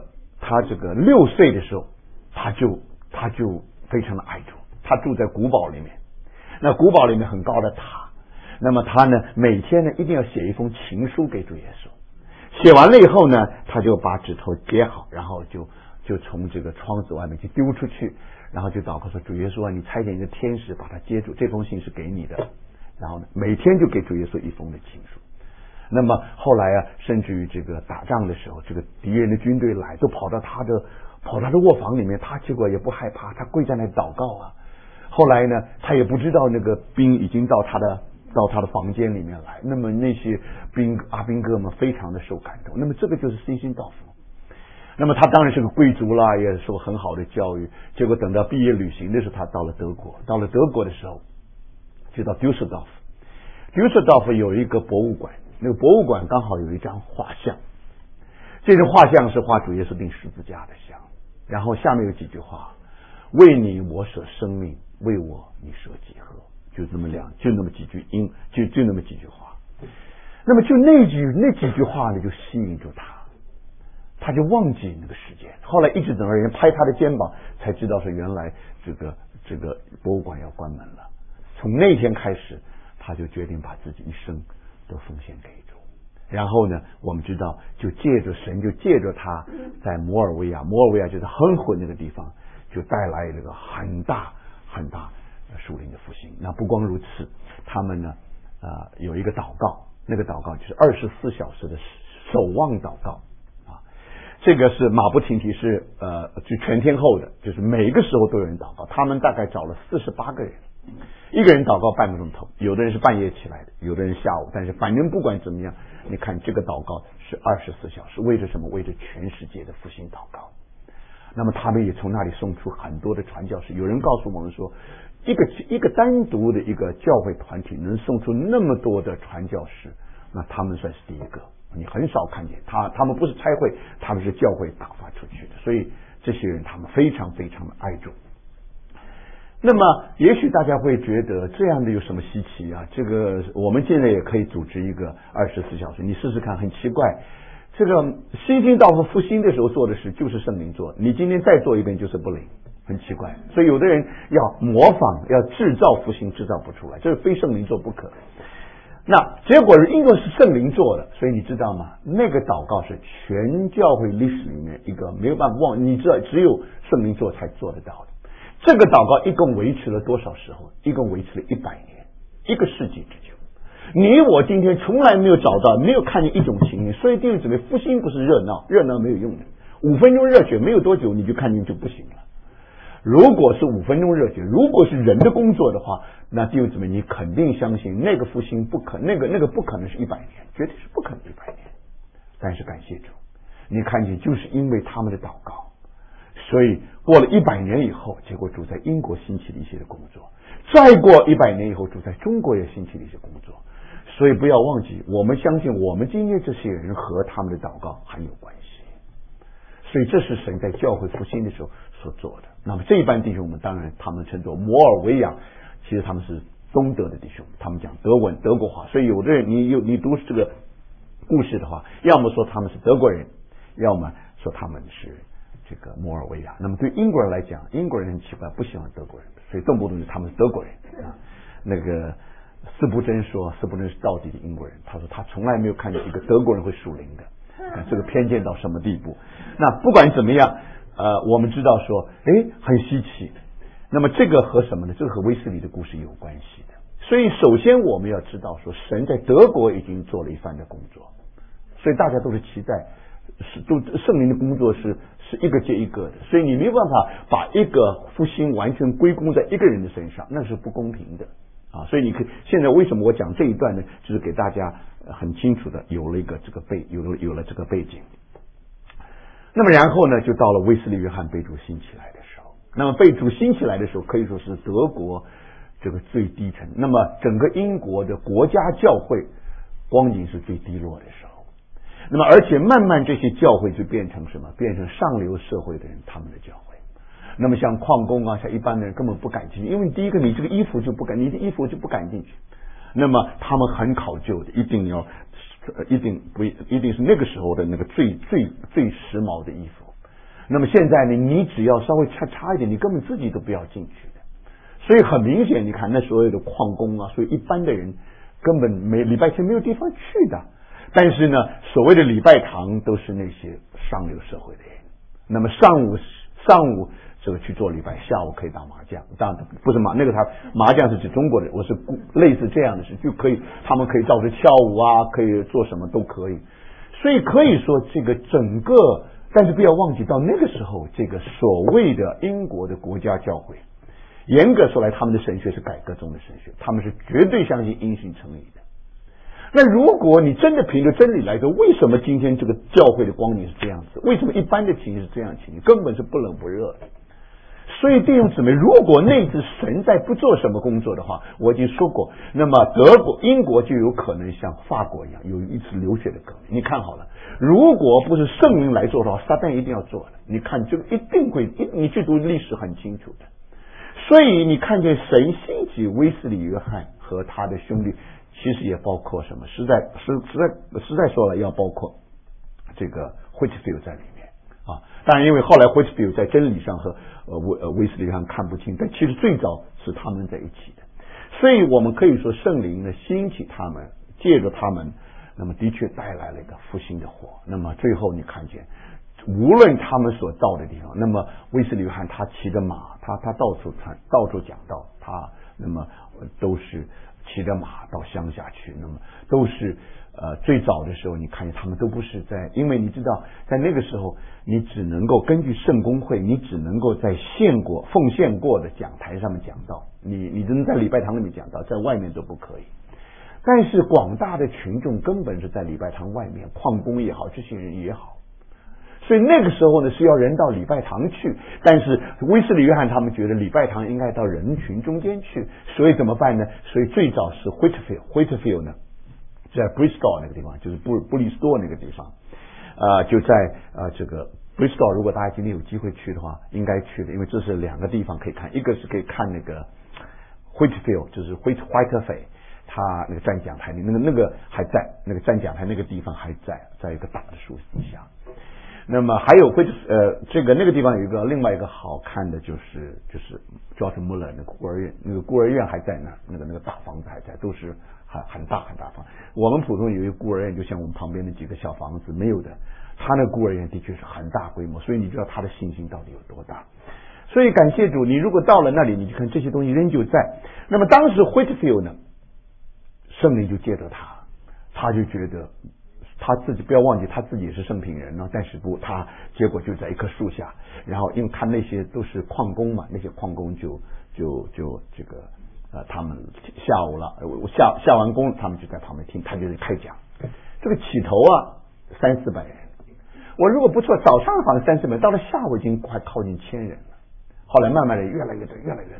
Speaker 1: 6岁的时候，他就非常的爱主。他住在古堡里面，那古堡里面很高的塔。那么他呢，每天呢一定要写一封情书给主耶稣。写完了以后呢，他就把指头接好，然后就从这个窗子外面去丢出去，然后就祷告说：“主耶稣啊，你差遣一个天使把它接住，这封信是给你的。”然后呢，每天就给主耶稣一封的情书。那么后来啊，甚至于这个打仗的时候，这个敌人的军队来，都跑到他的卧房里面，他结果也不害怕，他跪在那里祷告啊。后来呢，他也不知道那个兵已经到他的房间里面来。那么那些阿兵哥们非常的受感动。那么这个就是辛辛道夫。那么他当然是个贵族啦，也受很好的教育。结果等到毕业旅行的时候，他到了德国。到了德国的时候，就到丢瑟道夫。丢瑟道夫有一个博物馆。那个博物馆刚好有一张画像，这张画像是画主耶稣钉十字架的像，然后下面有几句话：为你我舍生命，为我你舍己何？就那么几句就那么几句话。那么就那几句话呢，就吸引住他就忘记那个时间。后来一直等到人拍他的肩膀，才知道说原来这个博物馆要关门了。从那天开始，他就决定把自己一生都奉献给主。然后呢，我们知道神就借着他在摩尔维亚就是亨混那个地方，就带来这个很大很大属灵的复兴。那不光如此，他们呢有一个祷告，那个祷告就是24小时的守望祷告啊。 这个是马不停蹄，是就全天候的，就是每个时候都有人祷告。他们大概找了48个人，一个人祷告半个钟头，有的人是半夜起来的，有的人下午，但是反正不管怎么样，你看这个祷告是24小时，为着什么？为着全世界的复兴祷告。那么他们也从那里送出很多的传教士。有人告诉我们说，一个单独的一个教会团体能送出那么多的传教士，那他们算是第一个。你很少看见他们不是差会，他们是教会打发出去的。所以这些人他们非常非常的爱主。那么也许大家会觉得这样的有什么稀奇啊？这个我们现在也可以组织一个24小时，你试试看，很奇怪。这个新兴道和复兴的时候做的事就是圣灵做，你今天再做一遍就是不灵，很奇怪。所以有的人要模仿，要制造复兴，制造不出来，这是非圣灵做不可。那结果因为是圣灵做的，所以你知道吗？那个祷告是全教会历史里面一个没有办法忘，你知道只有圣灵做才做得到的。这个祷告一共维持了多少时候？一共维持了100年，1个世纪之久。你我今天从来没有找到，没有看见一种情形。所以弟兄姊妹，复兴不是热闹，热闹没有用的。5分钟热血没有多久，你就看见就不行了。如果是5分钟热血，如果是人的工作的话，那弟兄姊妹，你肯定相信那个复兴不可，那个不可能是100年，绝对是不可能100年。但是感谢主，你看见就是因为他们的祷告，所以过了100年以后，结果主在英国兴起了一些的工作，再过100年以后，主在中国也兴起了一些工作。所以不要忘记，我们相信我们今天这些人和他们的祷告很有关系。所以这是神在教会复兴的时候所做的。那么这一班弟兄们，当然他们称作摩尔维亚，其实他们是东德的弟兄，他们讲德文德国话。所以有的人你读这个故事的话，要么说他们是德国人，要么说他们是这个摩尔维亚。那么对英国人来讲，英国人很奇怪，不喜欢德国人，所以动不动就他们是德国人啊。那个斯布真说，斯布真是道地的英国人，他说他从来没有看见一个德国人会属灵的。这个偏见到什么地步？那不管怎么样，我们知道说，很稀奇。那么这个和什么呢？这个和威斯理的故事有关系的。所以首先我们要知道说，神在德国已经做了一番的工作，所以大家都是期待，圣灵的工作是一个接一个的。所以你没有办法把一个复兴完全归功在一个人的身上，那是不公平的啊。所以你可以现在为什么我讲这一段呢？就是给大家很清楚的有了这个背景。那么然后呢，就到了威斯利约翰被主兴起来的时候。那么被主兴起来的时候，可以说是德国这个最低层。那么整个英国的国家教会光景是最低落的时候。那么而且慢慢这些教会就变成什么？变成上流社会的人他们的教会。那么像矿工啊，像一般的人根本不敢进去，因为第一个你这个衣服就不敢，你的衣服就不敢进去。那么他们很考究的，一定是那个时候的那个最时髦的衣服。那么现在呢，你只要稍微差一点，你根本自己都不要进去的。所以很明显，你看那所有的矿工啊，所以一般的人根本礼拜天没有地方去的。但是呢，所谓的礼拜堂都是那些上流社会的人。那么上午这个去做礼拜，下午可以打麻将，当然不是那个麻将是指中国的，我是类似这样的事就可以，他们可以到处跳舞啊，可以做什么都可以。所以可以说这个整个，但是不要忘记到那个时候，这个所谓的英国的国家教会，严格说来，他们的神学是改革中的神学，他们是绝对相信因信称义的。那如果你真的凭着真理来说，为什么今天这个教会的光景是这样子？为什么一般的情形是这样的情形？根本是不冷不热的。所以弟兄姊妹，如果那次神在不做什么工作的话，我已经说过，那么英国就有可能像法国一样有一次流血的革命。你看好了，如果不是圣灵来做的话，撒旦一定要做的。你看这个一定会，你去读历史很清楚的。所以你看见神兴起威斯理约翰和他的兄弟，其实也包括什么？实在说了，要包括这个惠特菲尔在里面啊。当然，因为后来惠特菲尔在真理上和威斯理约翰看不清，但其实最早是他们在一起的。所以我们可以说，圣灵呢兴起他们，借着他们，那么的确带来了一个复兴的火。那么最后你看见，无论他们所到的地方，那么威斯理约翰他骑着马，他到处讲道，他那么都是骑着马到乡下去，那么都是最早的时候，你看见他们都不是在，因为你知道，在那个时候，你只能够根据圣公会，你只能够在奉献过的讲台上面讲道，你只能在礼拜堂里面讲道，在外面都不可以。但是广大的群众根本是在礼拜堂外面，矿工也好，这些人也好，所以那个时候呢是要人到礼拜堂去，但是威斯利约翰他们觉得礼拜堂应该到人群中间去，所以怎么办呢？所以最早是 Whitefield 呢，在 Bristol 那个地方，就是布利斯托那个地方，就在这个 Bristol， 如果大家今天有机会去的话，应该去的，因为这是两个地方可以看，一个是可以看那个 Whitefield， 就是 Whitefield。他那个站讲台，那个还在，那个站讲台那个地方还在一个大的树底下。那么还有这个那个地方有另外一个好看的就是George Muller 那个孤儿院，那个孤儿院还在那个大房子还在，都是很大房。我们普通有一个孤儿院，就像我们旁边的几个小房子没有的，他那孤儿院的确是很大规模，所以你知道他的信心到底有多大。所以感谢主，你如果到了那里，你就看这些东西仍旧在。那么当时 Whitefield 呢？圣灵就借着他就觉得他自己，不要忘记他自己也是圣品人呢，但是他结果就在一棵树下，然后因为看那些都是矿工嘛，那些矿工就这个他们下午了，下完工他们就在旁边听，他就是开讲。这个起头300-400人，我如果不错，早上好像300-400人，到了下午已经快靠近1000人了，后来慢慢的越来越多。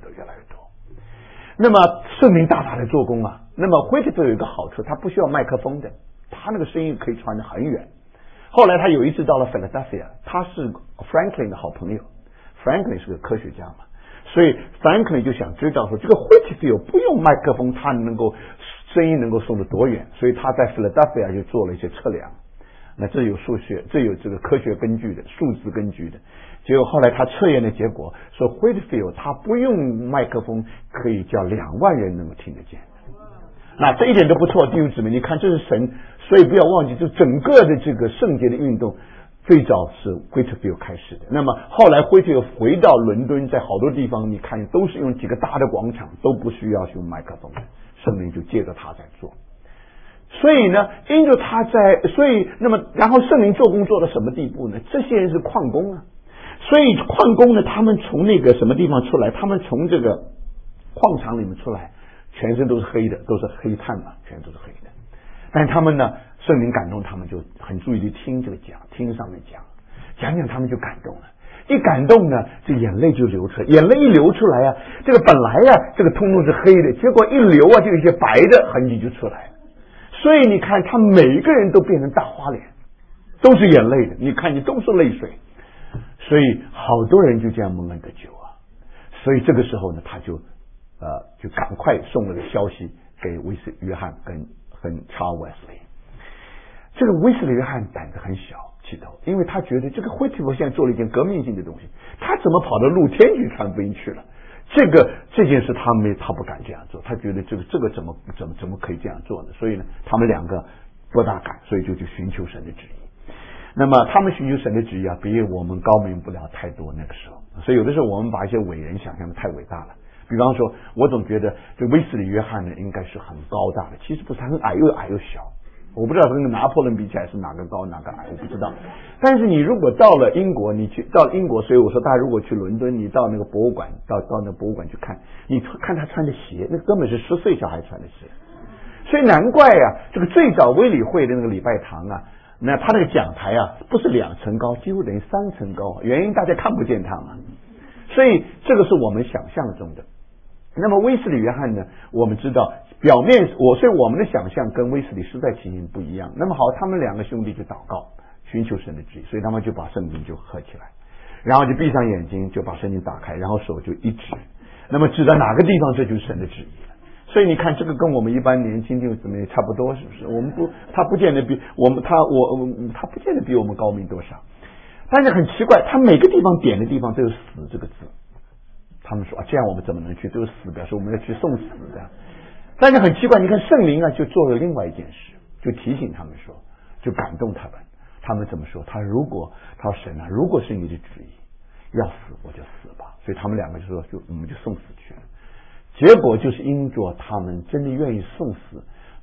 Speaker 1: 那么圣灵大大的做工啊。那么 Whitefield 有一个好处，他不需要麦克风的，他那个声音可以传得很远。后来他有一次到了 Philadelphia， 他是 Franklin 的好朋友， Franklin 是个科学家嘛，所以 Franklin 就想知道说这个 Whitefield 不用麦克风，他声音能够送得多远，所以他在 Philadelphia 就做了一些测量。那这有数学，这有这个科学根据的，数字根据的。结果后来他测验的结果说 Whitefield 他不用麦克风可以叫2万人能够听得见。那这一点都不错，弟兄姊妹，你看这是神，所以不要忘记，这整个的这个圣洁的运动最早是 Whitefield 开始的。那么后来 Whitefield 回到伦敦，在好多地方你看都是用几个大的广场，都不需要用麦克风，圣灵就借着他在做。所以呢，因着他那么然后圣灵做工做到什么地步呢？这些人是矿工啊，所以矿工呢，他们从那个什么地方出来？他们从这个矿场里面出来，全身都是黑的，都是黑炭嘛，全都是黑的。但他们呢，圣灵感动他们，就很注意去听这个讲，听上面讲，他们就感动了。一感动呢，这眼泪就流出来，眼泪一流出来这个本来这个通通是黑的，结果一流就有一些白的痕迹就出来了。所以你看，他每一个人都变成大花脸，都是眼泪的，你看你都是泪水。所以好多人就这样蒙恩得救所以这个时候呢，他就赶快送了个消息给威斯约翰跟查尔斯利。这个威斯利约翰胆子很小，起头，因为他觉得这个Whitefield现在做了一件革命性的东西，他怎么跑到露天去传福音去了？这件事他不敢这样做，他觉得这个怎么可以这样做呢？所以呢，他们两个不大敢，所以就去寻求神的旨意。那么他们寻求神的旨意比我们高明不了太多那个时候。所以有的时候我们把一些伟人想象的太伟大了。比方说，我总觉得这威斯利约翰呢应该是很高大的，其实不是，很矮又小。我不知道跟拿破仑比起来是哪个高哪个矮，我不知道。但是你如果到了英国，到英国，所以我说大家如果去伦敦，你到那个博物馆，到那个博物馆去看，你看他穿的鞋，那根本是10岁小孩穿的鞋。所以难怪这个最早卫理会的那个礼拜堂那他那个讲台不是2层高，几乎等于3层高，原因大家看不见他嘛。所以这个是我们想象中的。那么威斯利约翰呢，我们知道表面所以我们的想象跟威斯利实在情形不一样。那么好，他们2个兄弟就祷告，寻求神的旨意，所以他们就把圣经就合起来，然后就闭上眼睛，就把圣经打开，然后手就一指，那么指到哪个地方，这就是神的旨意了。所以你看，这个跟我们一般年轻弟兄姊妹差不多，是不是？他不见得比我们，他不见得比我们高明多少。但是很奇怪，他每个地方点的地方都有死这个字。他们说这样我们怎么能去？都是死，表示我们要去送死的。但是很奇怪，你看圣灵就做了另外一件事，就提醒他们说，就感动他们。他们怎么说？他说神如果是你的旨意，要死我就死吧。所以他们2个就说，我们就送死去了。结果就是因着他们真的愿意送死，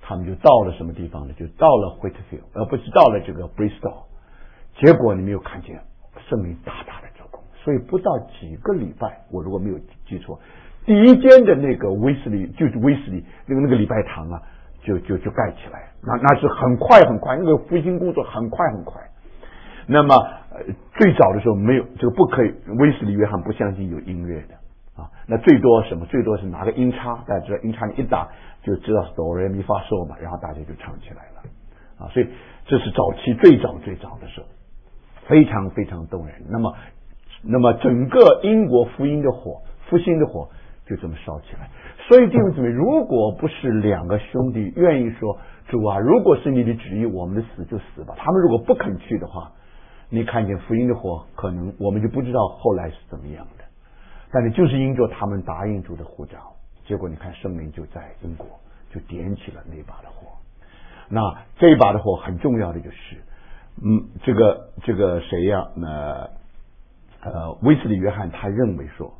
Speaker 1: 他们就到了什么地方呢？就到了 Whitefield， 不是到了这个 Bristol。结果你没有看见圣灵大大的做工，所以不到几个礼拜，我如果没有记错，第一间的那个威斯利那个礼拜堂啊，就盖起来，那是很快，那个复兴工作很快。那么最早的时候没有这个不可以，威斯利约翰不相信有音乐的啊，那最多什么？最多是拿个音叉，大家知道音叉你一打就知道哆来咪发嗦嘛，然后大家就唱起来了啊，所以这是早期最早的时候。非常非常动人。那么整个英国复兴的火就这么烧起来。所以弟兄姊妹，如果不是两个兄弟愿意说主啊，如果是你的旨意，我们的死就死吧，他们如果不肯去的话，你看见福音的火，可能我们就不知道后来是怎么样的。但是就是因着他们答应主的呼召，结果你看圣灵就在英国就点起了那把的火。那这一把的火很重要的就是这个谁呀？威斯利约翰他认为说，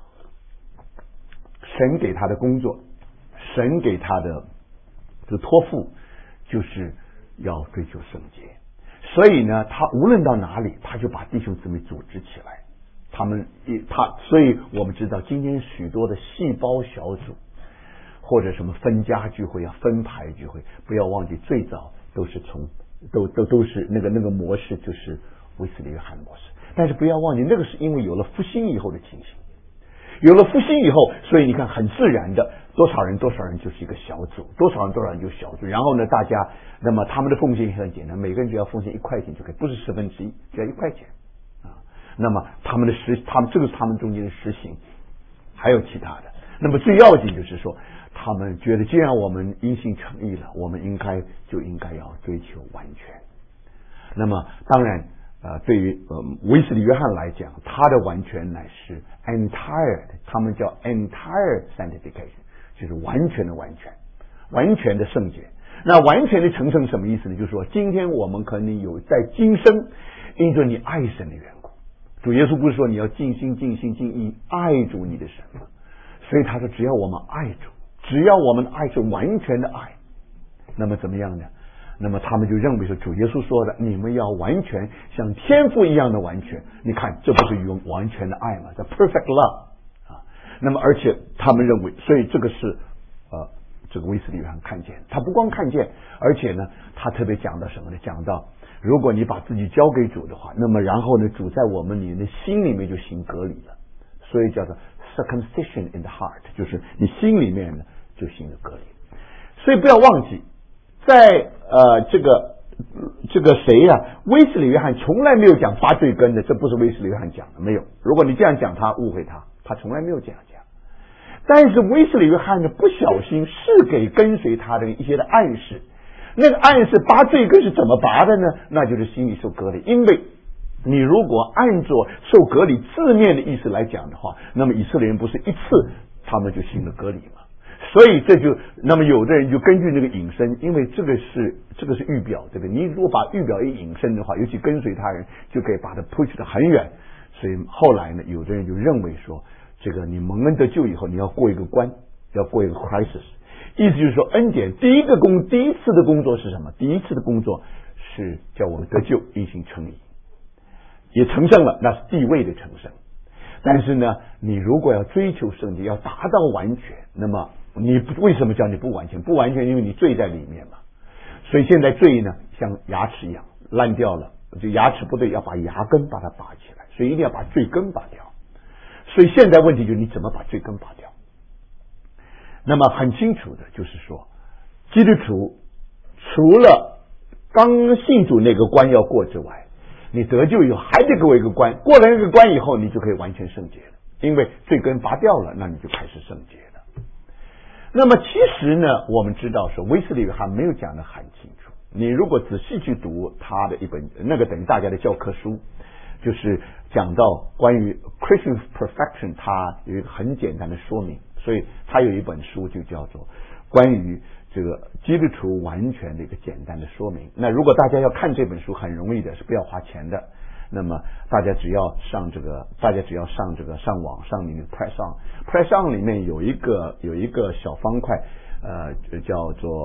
Speaker 1: 神给他的工作，神给他的这个托付，就是要追求圣洁。所以呢，他无论到哪里，他就把弟兄姊妹组织起来。所以我们知道，今天许多的细胞小组或者什么分家聚会啊、分派聚会，不要忘记最早都是都是那个模式，就是威斯利约翰模式。但是不要忘记，那个是因为有了复兴以后的情形。有了复兴以后，所以你看很自然的，多少人就是一个小组，多少人就小组。然后呢，大家那么他们的奉献也很简单，每个人只要奉献1块钱就可以，不是1/10，只要1块钱啊。那么这个是他们中间的实行，还有其他的。那么最要紧就是说，他们觉得既然我们因信诚意了，我们应该要追求完全。那么当然对于威斯利约翰来讲，他的完全乃是 entire， 他们叫 entire sanctification， 就是完全的圣洁。那完全的成圣什么意思呢？就是说今天我们可能有在今生因着你爱神的缘故，主耶稣不是说你要尽心尽意爱主你的神吗？所以他说只要我们爱主，只要我们的爱是完全的爱，那么怎么样呢？那么他们就认为说主耶稣说的你们要完全像天父一样的完全，你看这不是有完全的爱吗？叫 perfect love 啊。那么而且他们认为，所以这个是这个威斯利约翰看见，他不光看见，而且呢他特别讲到什么呢？讲到如果你把自己交给主的话，那么然后呢主在我们的心里面就行隔离了，所以叫做 circumcision in the heart， 就是你心里面呢就行了隔离。所以不要忘记在这个谁呀？威斯利约翰从来没有讲拔罪根的，这不是威斯利约翰讲的，没有。如果你这样讲，他误会他从来没有这样讲。但是威斯利约翰呢，不小心是给跟随他的一些的暗示。那个暗示拔罪根是怎么拔的呢？那就是心里受隔离。因为你如果按着受隔离字面的意思来讲的话，那么以色列人不是一次他们就行了隔离吗？所以那么有的人就根据那个引申，因为这个是预表，对不对？你如果把预表一引申的话，尤其跟随他人，就可以把它 push 得很远。所以后来呢，有的人就认为说，这个你蒙恩得救以后，你要过一个关，要过一个 crisis， 意思就是说恩典第一次的工作是什么？第一次的工作是叫我们得救，因信称义，也成圣了，那是地位的成圣。但是呢，你如果要追求圣洁，要达到完全，那么你为什么叫你不完全？不完全因为你罪在里面嘛。所以现在罪呢，像牙齿一样烂掉了，就牙齿不对，要把牙根把它拔起来，所以一定要把罪根拔掉。所以现在问题就是你怎么把罪根拔掉？那么很清楚的就是说，基督徒除了刚信主那个关要过之外，你得救以后还得过一个关，过了那个关以后，你就可以完全圣洁了，因为罪根拔掉了，那你就开始圣洁了。那么其实呢，我们知道说威斯利约翰没有讲得很清楚。你如果仔细去读他的一本那个等于大家的教科书，就是讲到关于 Christian perfection， 他有一个很简单的说明，所以他有一本书就叫做关于这个基督徒完全的一个简单的说明。那如果大家要看这本书，很容易的，是不要花钱的。那么大家只要上上网上那个 Press On 里面有一个小方块，叫做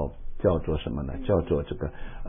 Speaker 1: 叫做什么呢？叫做这个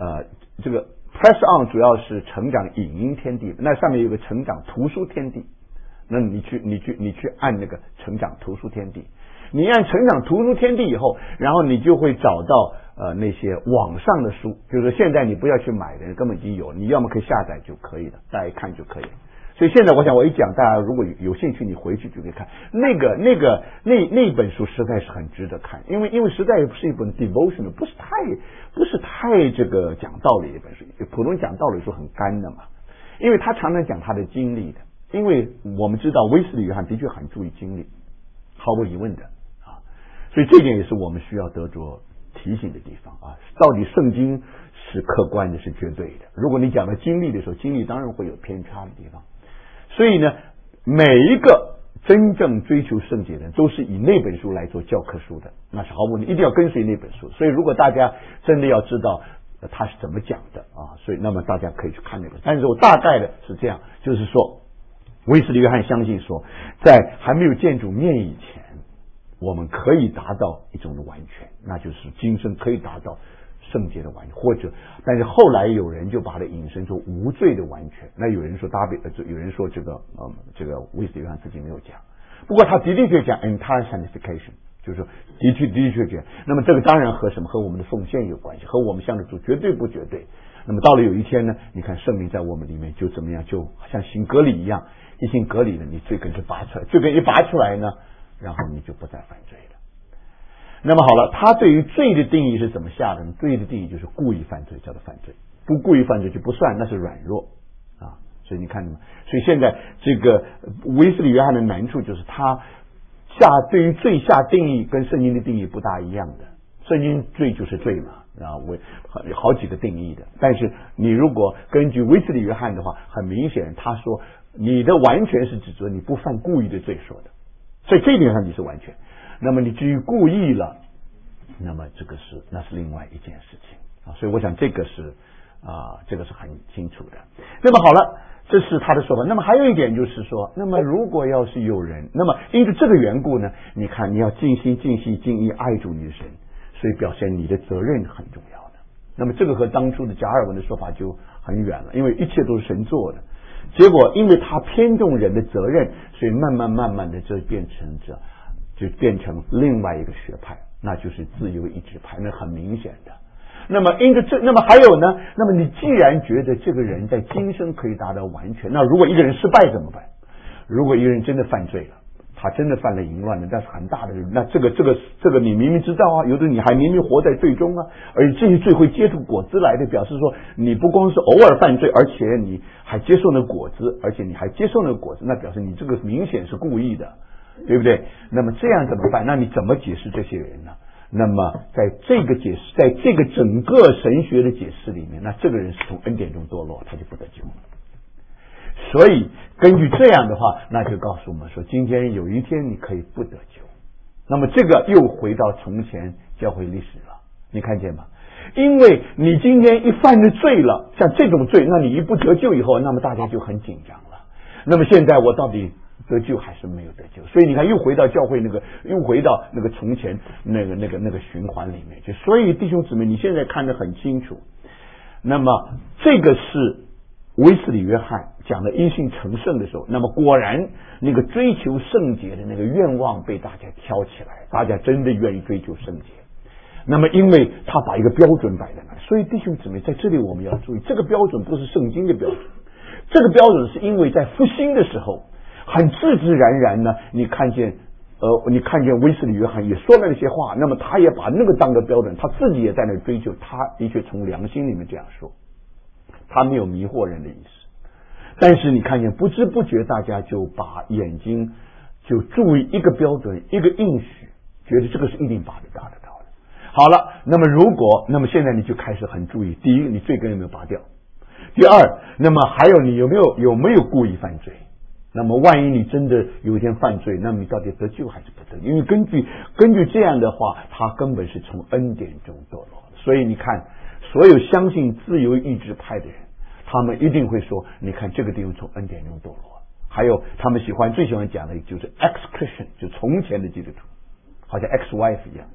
Speaker 1: Press On 主要是成长影音天地，那上面有个成长图书天地，那你去按那个成长图书天地，你按成长图书天地以后，然后你就会找到那些网上的书，就是现在你不要去买的，根本已经有，你要么可以下载就可以了，大家看就可以了。所以现在我想我一讲，大家如果有兴趣，你回去就可以看那本书，实在是很值得看，因为实在也不是一本 devotion， 不是太这个讲道理的一本书，普通讲道理书很干的嘛，因为他常常讲他的经历的，因为我们知道威斯理约翰的确很注意经历，毫无疑问的啊，所以这点也是我们需要得着提醒的地方啊，到底圣经是客观的，是绝对的，如果你讲到经历的时候，经历当然会有偏差的地方。所以呢，每一个真正追求圣洁的人都是以那本书来做教科书的，那是毫无，你一定要跟随那本书。所以如果大家真的要知道他是怎么讲的啊，所以那么大家可以去看那个。但是我大概的是这样，就是说威斯理约翰相信说，在还没有见主面以前，我们可以达到一种的完全，那就是今生可以达到圣洁的完全，或者，但是后来有人就把它引申出无罪的完全。那有人说有人说这个威斯理约翰自己没有讲，不过他的确讲 entire sanctification， 就是说的确讲。那么这个当然和什么？和我们的奉献有关系，和我们向着主绝对不绝对。那么到了有一天呢，你看圣灵在我们里面就怎么样，就像行割礼一样，一行割礼呢，你罪根就拔出来，罪根一拔出来呢，然后你就不再犯罪了。那么好了，他对于罪的定义是怎么下的呢？罪的定义就是故意犯罪，叫做犯罪；不故意犯罪就不算，那是软弱啊。所以你看，所以现在这个威斯理约翰的难处就是他对于罪下定义跟圣经的定义不大一样的。圣经罪就是罪嘛，然后好几个定义的。但是你如果根据威斯理约翰的话，很明显他说你的完全是指责你不犯故意的罪说的，所以这一点上你是完全。那么你至于故意了，那么那是另外一件事情啊，所以我想这个是很清楚的。那么好了，这是他的说法。那么还有一点就是说，那么如果要是有人，那么因为这个缘故呢，你看你要尽心尽性尽意爱主你的神，所以表现你的责任很重要的。那么这个和当初的加尔文的说法就很远了，因为一切都是神做的，结果因为他偏重人的责任，所以慢慢的就变成另外一个学派，那就是自由意志派，那很明显的。那么那么还有呢？那么你既然觉得这个人在今生可以达到完全，那如果一个人失败怎么办？如果一个人真的犯罪了，他真的犯了淫乱的，那是很大的，那这个你明明知道啊，有的你还明明活在罪中啊，而且这些罪会结出果子来的，表示说你不光是偶尔犯罪，而且你还接受了果子，那表示你这个明显是故意的。对不对？那么这样怎么办？那你怎么解释这些人呢？那么在这个整个神学的解释里面，那这个人是从恩典中堕落，他就不得救了。所以根据这样的话，那就告诉我们说，今天有一天你可以不得救。那么这个又回到从前教会历史了，你看见吗？因为你今天一犯了罪了，像这种罪，那你一不得救以后，那么大家就很紧张了。那么现在我到底得救还是没有得救？所以你看，又回到教会又回到那个从前那个循环里面去。所以弟兄姊妹，你现在看得很清楚。那么这个是威斯理约翰讲的因信成圣的时候，那么果然那个追求圣洁的那个愿望被大家挑起来，大家真的愿意追求圣洁。那么因为他把一个标准摆在那，所以弟兄姊妹在这里我们要注意，这个标准不是圣经的标准，这个标准是因为在复兴的时候很自自然然呢，你看见威斯理约翰也说了那些话，那么他也把那个当个标准，他自己也在那追求，他的确从良心里面这样说，他没有迷惑人的意思。但是你看见不知不觉大家就把眼睛就注意一个标准，一个应许，觉得这个是一定达得到的。好了，那么现在你就开始很注意，第一，你罪根有没有拔掉？第二，那么还有你有没有故意犯罪？那么万一你真的有一天犯罪，那么你到底得救还是不得救？因为根据这样的话，他根本是从恩典中堕落的。所以你看，所有相信自由意志派的人，他们一定会说，你看这个地方从恩典中堕落。还有他们最喜欢讲的就是 ex Christian， 就从前的基督徒，好像 ex wife 一样啊，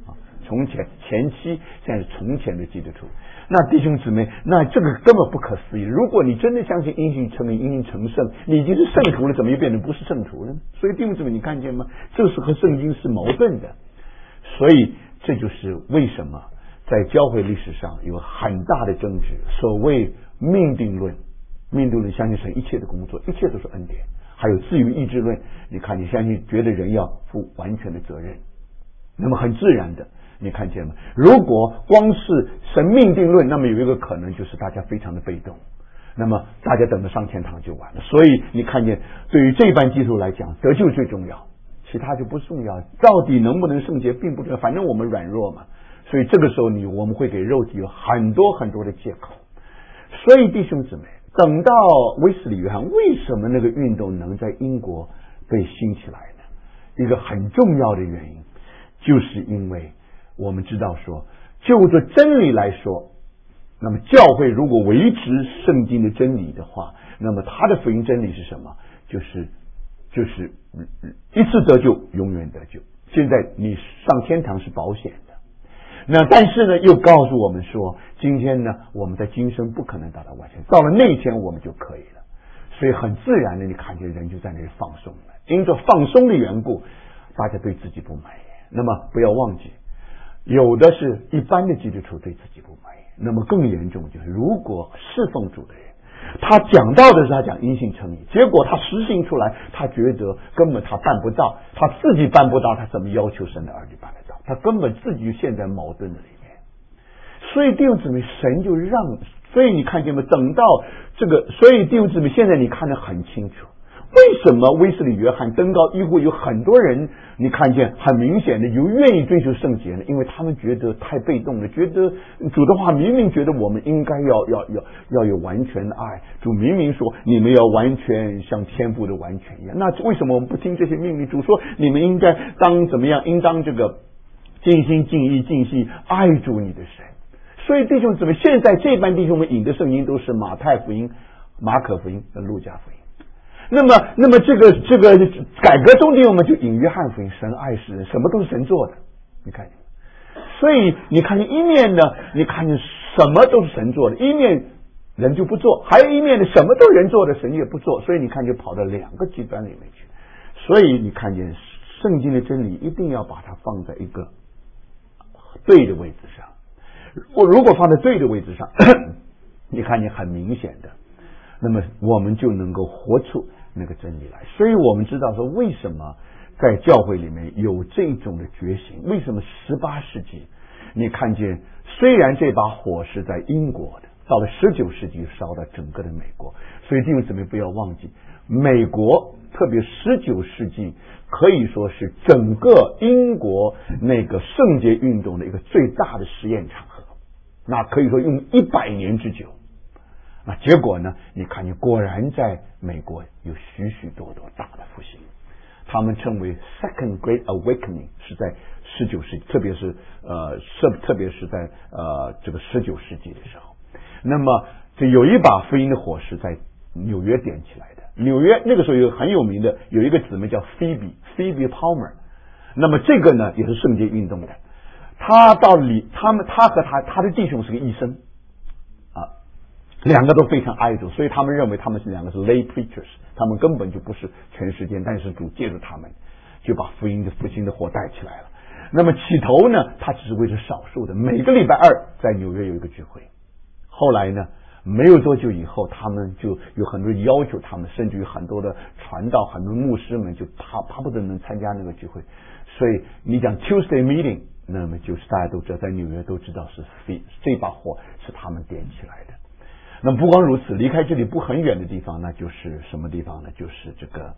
Speaker 1: 从前期，现在是从前的基督徒。那弟兄姊妹，那这个根本不可思议。如果你真的相信因信称义、因信成圣，你已经是圣徒了，怎么又变成不是圣徒了呢？所以弟兄姊妹，你看见吗？这是和圣经是矛盾的。所以这就是为什么在教会历史上有很大的争执。所谓命定论，命定论相信神一切的工作，一切都是恩典。还有自由意志论，你看你相信觉得人要负完全的责任，那么很自然的，你看见吗？如果光是神命定论，那么有一个可能就是大家非常的被动，那么大家等着上天堂就完了。所以你看见对于这班基督徒来讲，得救最重要，其他就不重要，到底能不能圣洁并不重要，反正我们软弱嘛。所以这个时候我们会给肉体有很多很多的借口。所以弟兄姊妹，等到威斯理约翰，为什么那个运动能在英国被兴起来呢？一个很重要的原因，就是因为我们知道说，就着真理来说，那么教会如果维持圣经的真理的话，那么它的福音真理是什么？就是一次得救，永远得救。现在你上天堂是保险的。那但是呢，又告诉我们说，今天呢，我们在今生不可能达到完全，到了那一天我们就可以了。所以很自然的，你看见人就在那里放松了。因着放松的缘故，大家对自己不满意。那么不要忘记，有的是一般的基督徒对自己不满意，那么更严重就是，如果侍奉主的人，他讲到的是他讲因信称义，结果他实行出来，他觉得根本他办不到，他自己办不到，他怎么要求神的儿女办得到？他根本自己就陷在矛盾的里面。所以弟兄姊妹，神就让，所以你看见没？等到这个，所以弟兄姊妹，现在你看得很清楚，为什么威斯理约翰登高一呼，有很多人你看见很明显的有愿意追求圣洁呢？因为他们觉得太被动了，觉得主的话明明觉得我们应该要有完全的爱，主明明说你们要完全像天父的完全一样，那为什么我们不听这些命令？主说你们应该当怎么样？应当这个尽心尽意尽心爱主你的神。所以弟兄姊妹，现在这班弟兄们引的圣经都是马太福音、马可福音和路加福音。那么这个改革中间我们就引约翰福音，神爱世人，什么都是神做的，你看见。所以你看见一面呢，你看见什么都是神做的，一面人就不做，还有一面呢，什么都人做的，神也不做，所以你看就跑到两个极端里面去。所以你看见圣经的真理一定要把它放在一个对的位置上。如果放在对的位置上，你看见很明显的，那么我们就能够活出那个真理来。所以我们知道说，为什么在教会里面有这种的觉醒？为什么18世纪你看见，虽然这把火是在英国的，到了19世纪烧到整个的美国。所以弟兄姊妹不要忘记，美国特别19世纪可以说是整个英国那个圣洁运动的一个最大的实验场合，那可以说用100年之久。那结果呢，你看见果然在美国有许许多多大的复兴，他们称为 Second Great Awakening， 是在19世纪，特别是在这个19世纪的时候。那么这有一把福音的火是在纽约点起来的。纽约那个时候有很有名的，有一个姊妹叫 Phoebe Palmer， 那么这个呢也是圣洁运动的。他和他的弟兄是个医生啊，两个都非常爱主，所以他们认为他们是两个是 lay preachers， 他们根本就不是全时间，但是主借着他们就把福音的复兴的火带起来了。那么起头呢，他只是为了少数的，每个礼拜二在纽约有一个聚会。后来呢，没有多久以后，他们就有很多人要求他们，甚至于很多的传道、很多牧师们就巴不得能参加那个聚会。所以你讲 Tuesday meeting， 那么就是大家都知道，在纽约都知道是这把火是他们点起来的。那么不光如此，离开这里不很远的地方，那就是什么地方呢？就是这个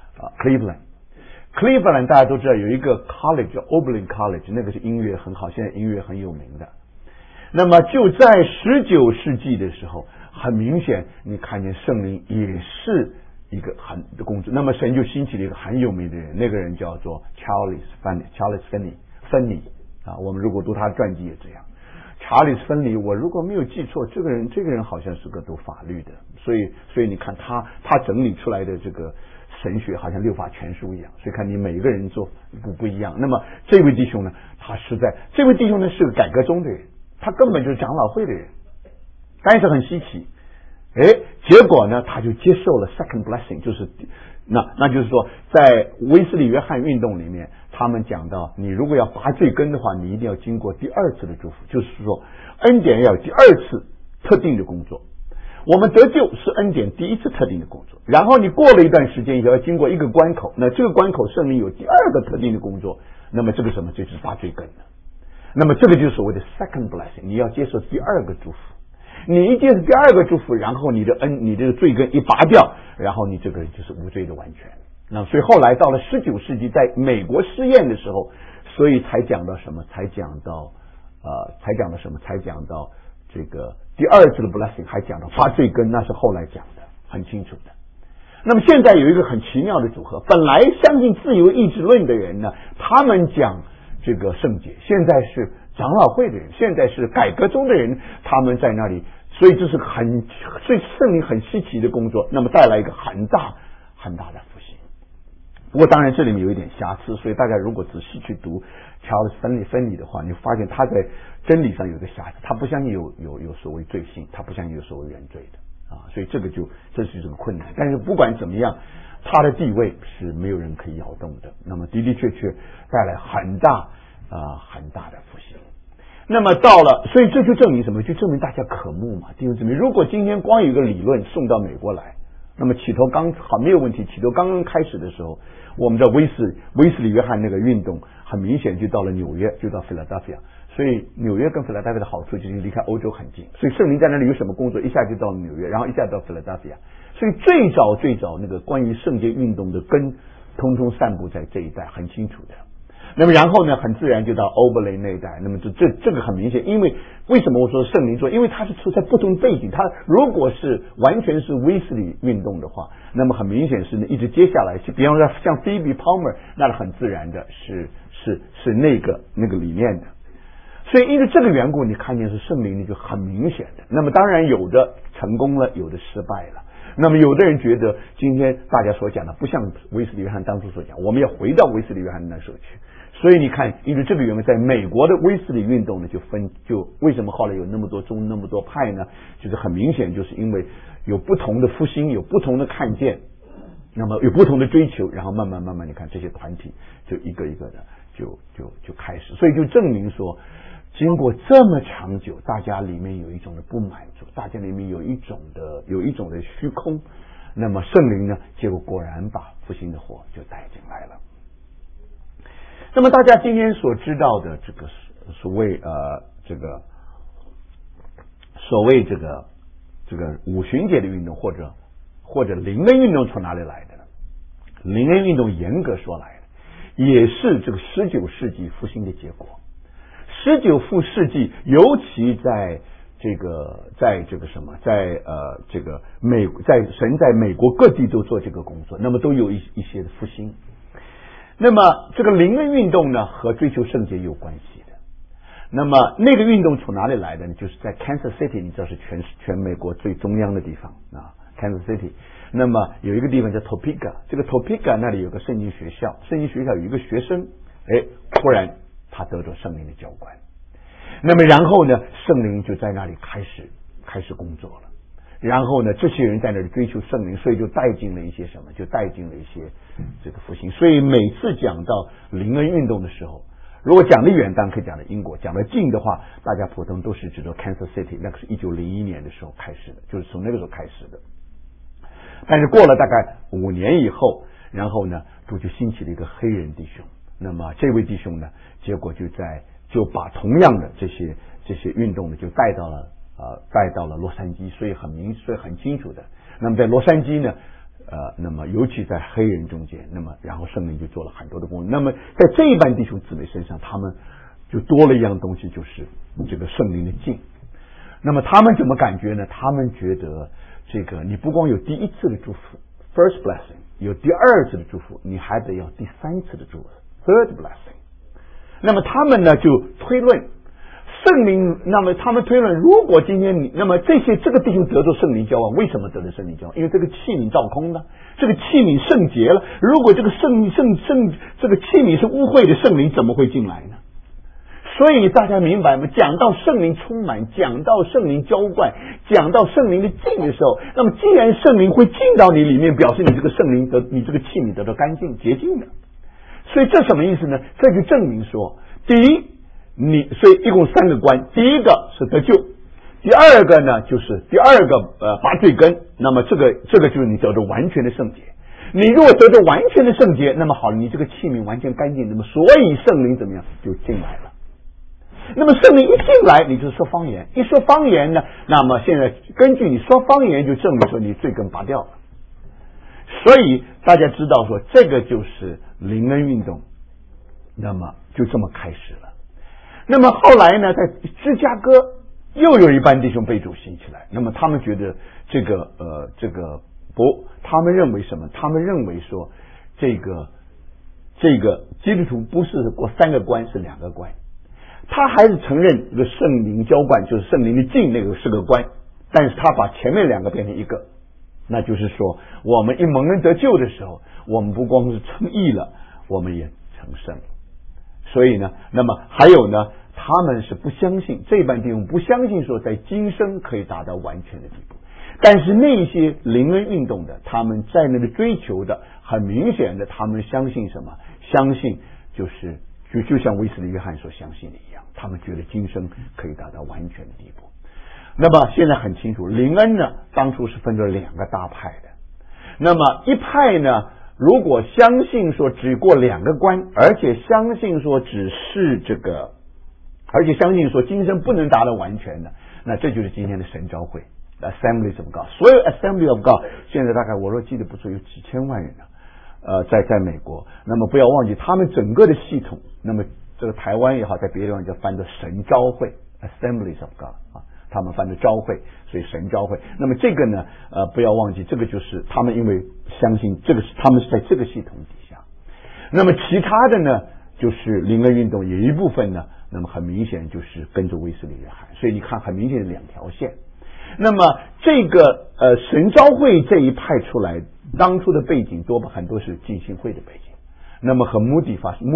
Speaker 1: Cleveland 大家都知道有一个 college 叫 Oberlin College， 那个是音乐很好，现在音乐很有名的。那么就在19世纪的时候，很明显你看见圣灵也是一个很的工作。那么神就兴起了一个很有名的人，那个人叫做 Charles Finney 啊，我们如果读他的传记也这样。Charles Finney， 我如果没有记错，这个人好像是个读法律的，所以你看他整理出来的这个神学，好像六法全书一样，所以看你每一个人做不一样。那么这位弟兄呢，这位弟兄呢是个改革宗的人，他根本就是长老会的人，但是很稀奇，结果呢他就接受了 second blessing， 就是那就是说，在威斯利约翰运动里面，他们讲到，你如果要拔罪根的话，你一定要经过第二次的祝福，就是说恩典要有第二次特定的工作。我们得救是恩典第一次特定的工作，然后你过了一段时间以后要经过一个关口，那这个关口圣灵有第二个特定的工作，那么这个什么，这就是拔罪根的。那么这个就是所谓的 second blessing， 你要接受第二个祝福。你一接受第二个祝福，然后你的罪根一拔掉，然后你这个人就是无罪的完全。那所以后来到了19世纪，在美国试验的时候，所以才讲到什么？才讲到这个第二次的 blessing， 还讲到拔罪根，那是后来讲的，很清楚的。那么现在有一个很奇妙的组合，本来相信自由意志论的人呢，他们讲这个圣洁，现在是长老会的人，现在是改革中的人，他们在那里，所以这是所以圣灵很稀奇的工作，那么带来一个很大很大的复兴。不过当然这里面有一点瑕疵，所以大家如果仔细去读乔治芬尼的话，你发现他在真理上有一个瑕疵，他不相信有所谓罪性，他不相信有所谓原罪的所以这是这个困难。但是不管怎么样，他的地位是没有人可以摇动的，那么的确带来很大的复兴。那么到了，所以这就证明什么？就证明大家渴慕嘛，弟兄姊妹。如果今天光有一个理论送到美国来，那么起头没有问题。起头刚刚开始的时候，我们的威斯利约翰那个运动很明显就到了纽约，就到 Philadelphia。所以纽约跟 Philadelphia 的好处就是离开欧洲很近，所以圣灵在那里有什么工作，一下就到纽约，然后一下到 Philadelphia。所以最早那个关于圣洁运动的根，通通散布在这一带，很清楚的。那么然后呢，很自然就到欧伯雷那一带。那么这个很明显，因为为什么我说圣灵做？因为它是处在不同背景。它如果是完全是威斯利运动的话，那么很明显是一直接下来，比方说像 Phoebe Palmer， 那是很自然的，是那个理念的。所以因为这个缘故，你看见是圣灵就很明显的。那么当然有的成功了，有的失败了。那么有的人觉得今天大家所讲的不像威斯利约翰当初所讲，我们要回到威斯利约翰那时候去。所以你看，因为这个缘故，在美国的威斯利运动呢，就为什么后来有那么多宗那么多派呢？就是很明显，就是因为有不同的复兴，有不同的看见，那么有不同的追求，然后慢慢你看这些团体就一个一个的就开始，所以就证明说，经过这么长久，大家里面有一种的不满足，大家里面有一种的虚空，那么圣灵呢，结果果然把复兴的火就带进来了。那么大家今天所知道的这个所谓这个五旬节的运动，或者灵恩运动从哪里来的呢？灵恩运动严格说来也是这个19世纪复兴的结果。19世纪，尤其在神在美国各地都做这个工作，那么都有一些的复兴。那么这个灵恩运动呢，和追求圣洁有关系的。那么那个运动从哪里来的呢？就是在 Kansas City， 你知道是全美国最中央的地方Kansas City。那么有一个地方叫 Topeka， 这个 Topeka 那里有个圣经学校，圣经学校有一个学生，突然他得着圣灵的浇灌。那么然后呢，圣灵就在那里开始工作了。然后呢，这些人在那里追求圣灵，所以就带进了一些什么？就带进了一些这个复兴。所以每次讲到灵恩运动的时候，如果讲得远，当然可以讲到英国；讲得近的话，大家普通都是知道 Kansas City， 那个是1901年的时候开始的，就是从那个时候开始的。但是过了大概5年以后，然后呢，就兴起了一个黑人弟兄。那么这位弟兄呢，结果就把同样的这些运动呢，就带到了洛杉矶，所以很清楚的。那么在洛杉矶呢，那么尤其在黑人中间，那么然后圣灵就做了很多的工作。那么在这一班弟兄姊妹身上，他们就多了一样东西，就是这个圣灵的劲。那么他们怎么感觉呢？他们觉得这个你不光有第一次的祝福 first blessing， 有第二次的祝福，你还得要第三次的祝福 third blessing。那么他们呢就推论， 圣灵，那么他们推论，如果今天那么这个弟兄得着圣灵浇灌，为什么得着圣灵浇灌？因为这个器皿造空了，这个器皿圣洁了。如果这个这个器皿是污秽的，圣灵怎么会进来呢？所以大家明白吗？讲到圣灵充满，讲到圣灵浇灌，讲到圣灵的进的时候，那么既然圣灵会进到你里面，表示你这个圣灵你这个器皿得到干净洁净的。所以这什么意思呢？这就证明说，第一，所以一共3个关，第一个是得救，第二个呢就是第二个拔罪根，那么这个就是你得到完全的圣洁。你如果得到完全的圣洁，那么好了，你这个器皿完全干净，那么所以圣灵怎么样就进来了。那么圣灵一进来，你就说方言，一说方言呢，那么现在根据你说方言，就证明说你罪根拔掉了。所以大家知道说，这个就是灵恩运动，那么就这么开始了。那么后来呢，在芝加哥又有一班弟兄被主兴起来，那么他们觉得他们认为什么？他们认为说，这个基督徒不是过3个关，是2个关。他还是承认这个圣灵浇灌就是圣灵的进那个是个关，但是他把前面2个变成1个，那就是说我们一蒙恩得救的时候，我们不光是称义了，我们也成圣了。所以呢，那么还有呢，他们是不相信，这班弟兄不相信说在今生可以达到完全的地步。但是那些灵恩运动的，他们在那里追求的，很明显的，他们相信什么？相信就像威斯利约翰所相信的一样，他们觉得今生可以达到完全的地步。那么现在很清楚，灵恩呢，当初是分成2个大派的。那么一派呢，如果相信说只过2个关，而且相信说相信说今生不能达到完全的，那这就是今天的神召会 Assemblies of God。 所有 Assembly of God 现在大概我若记得不错有几千万人呢，在美国。那么不要忘记他们整个的系统，那么这个台湾也好，在别的地方就翻作神召会 Assemblies of God 他们翻作召会，所以神召会。那么这个呢不要忘记，这个就是他们因为相信这个他们是在这个系统底下。那么其他的呢，就是灵恩运动有一部分呢，那么很明显就是跟着威斯利约翰，所以你看很明显的2条线。那么这个神召会这一派出来，当初的背景很多是浸信会的背景，那么和Moody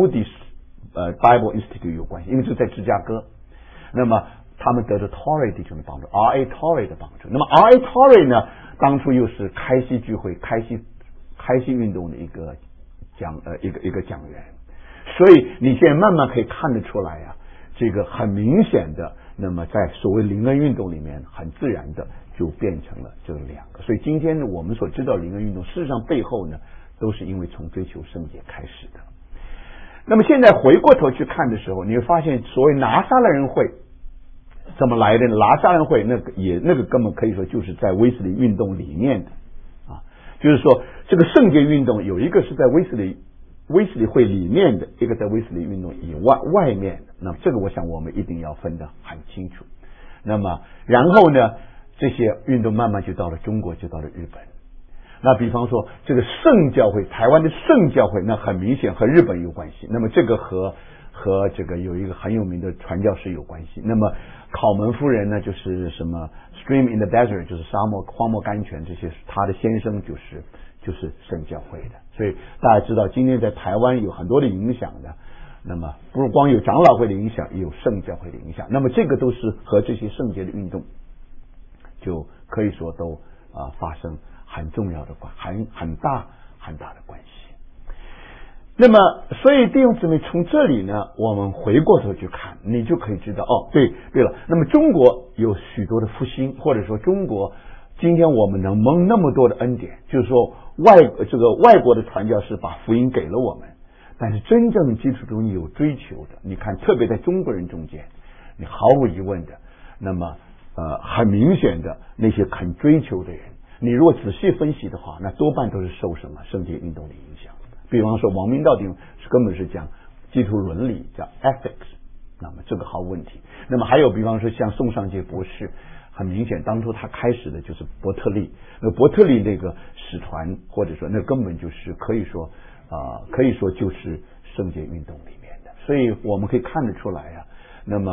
Speaker 1: Bible Institute 有关系，因为这在芝加哥。那么他们得着 Torrey 弟兄的帮助 ，R.A. Torrey 的帮助。那么 R.A. Torrey 呢，当初又是开西聚会、开西运动的一个讲员。所以你现在慢慢可以看得出来这个很明显的，那么在所谓灵恩运动里面，很自然的就变成了这2个。所以今天我们所知道灵恩运动，事实上背后呢，都是因为从追求圣洁开始的。那么现在回过头去看的时候，你会发现所谓拿撒勒人会怎么来的？拿撒勒人会那个根本可以说就是在威斯利运动里面的就是说这个圣洁运动有一个是在威斯利会里面的，一个在威斯利运动以外面的。那么这个我想我们一定要分得很清楚。那么然后呢，这些运动慢慢就到了中国，就到了日本。那比方说这个圣教会，台湾的圣教会，那很明显和日本有关系。那么这个和这个有一个很有名的传教士有关系。那么考门夫人呢，就是什么 Stream in the Desert， 就是沙漠荒漠甘泉，这些他的先生就是圣教会的。所以大家知道今天在台湾有很多的影响的，那么不是光有长老会的影响，也有圣教会的影响。那么这个都是和这些圣洁的运动就可以说都发生很重要的很大的关系。那么所以弟兄姊妹，从这里呢，我们回过头去看，你就可以知道对了。那么中国有许多的复兴，或者说中国今天我们能蒙那么多的恩典，就是说外国的传教士把福音给了我们，但是真正基督中有追求的，你看特别在中国人中间，你毫无疑问的，那么很明显的那些肯追求的人，你如果仔细分析的话，那多半都是受什么圣洁运动的影响。比方说王明道弟兄根本是讲基督伦理，叫 ethics， 那么这个毫无问题。那么还有比方说像宋尚杰博士，很明显当初他开始的就是伯特利，那伯特利那个使团，或者说那根本就是可以说就是圣洁运动里面的。所以我们可以看得出来那么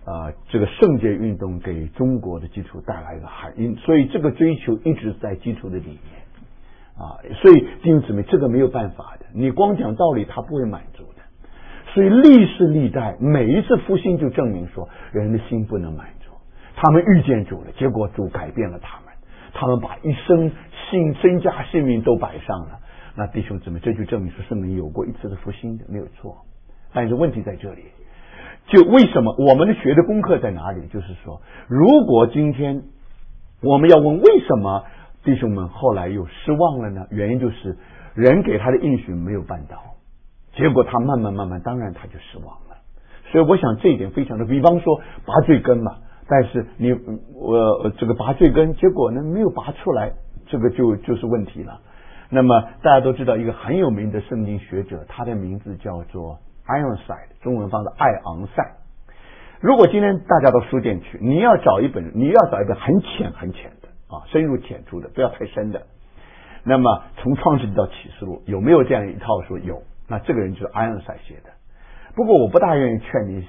Speaker 1: 这个圣洁运动给中国的基础带来了所以这个追求一直在基础的里面所以弟兄姊妹，这个没有办法的，你光讲道理他不会满足的。所以历世历代每一次复兴就证明说人的心不能满足，他们遇见主了，结果主改变了他们把一生身家性命都摆上了。那弟兄姊妹，这就证明说圣灵有过一次的复兴的，没有错。但是问题在这里，就为什么我们学的功课在哪里？就是说，如果今天我们要问为什么弟兄们后来又失望了呢？原因就是人给他的应许没有办到，结果他慢慢当然他就失望了。所以我想这一点非常的，比方说拔罪根嘛，但是这个拔罪根，结果呢没有拔出来，这个就是问题了。那么大家都知道一个很有名的圣经学者，他的名字叫做 Ironside， 中文翻的艾昂塞。如果今天大家到书店去，你要找一本很浅的深入浅出的，不要太深的。那么从创世纪到启示录有没有这样一套书？有。那这个人就是 Ironside 写的。不过我不大愿意劝你，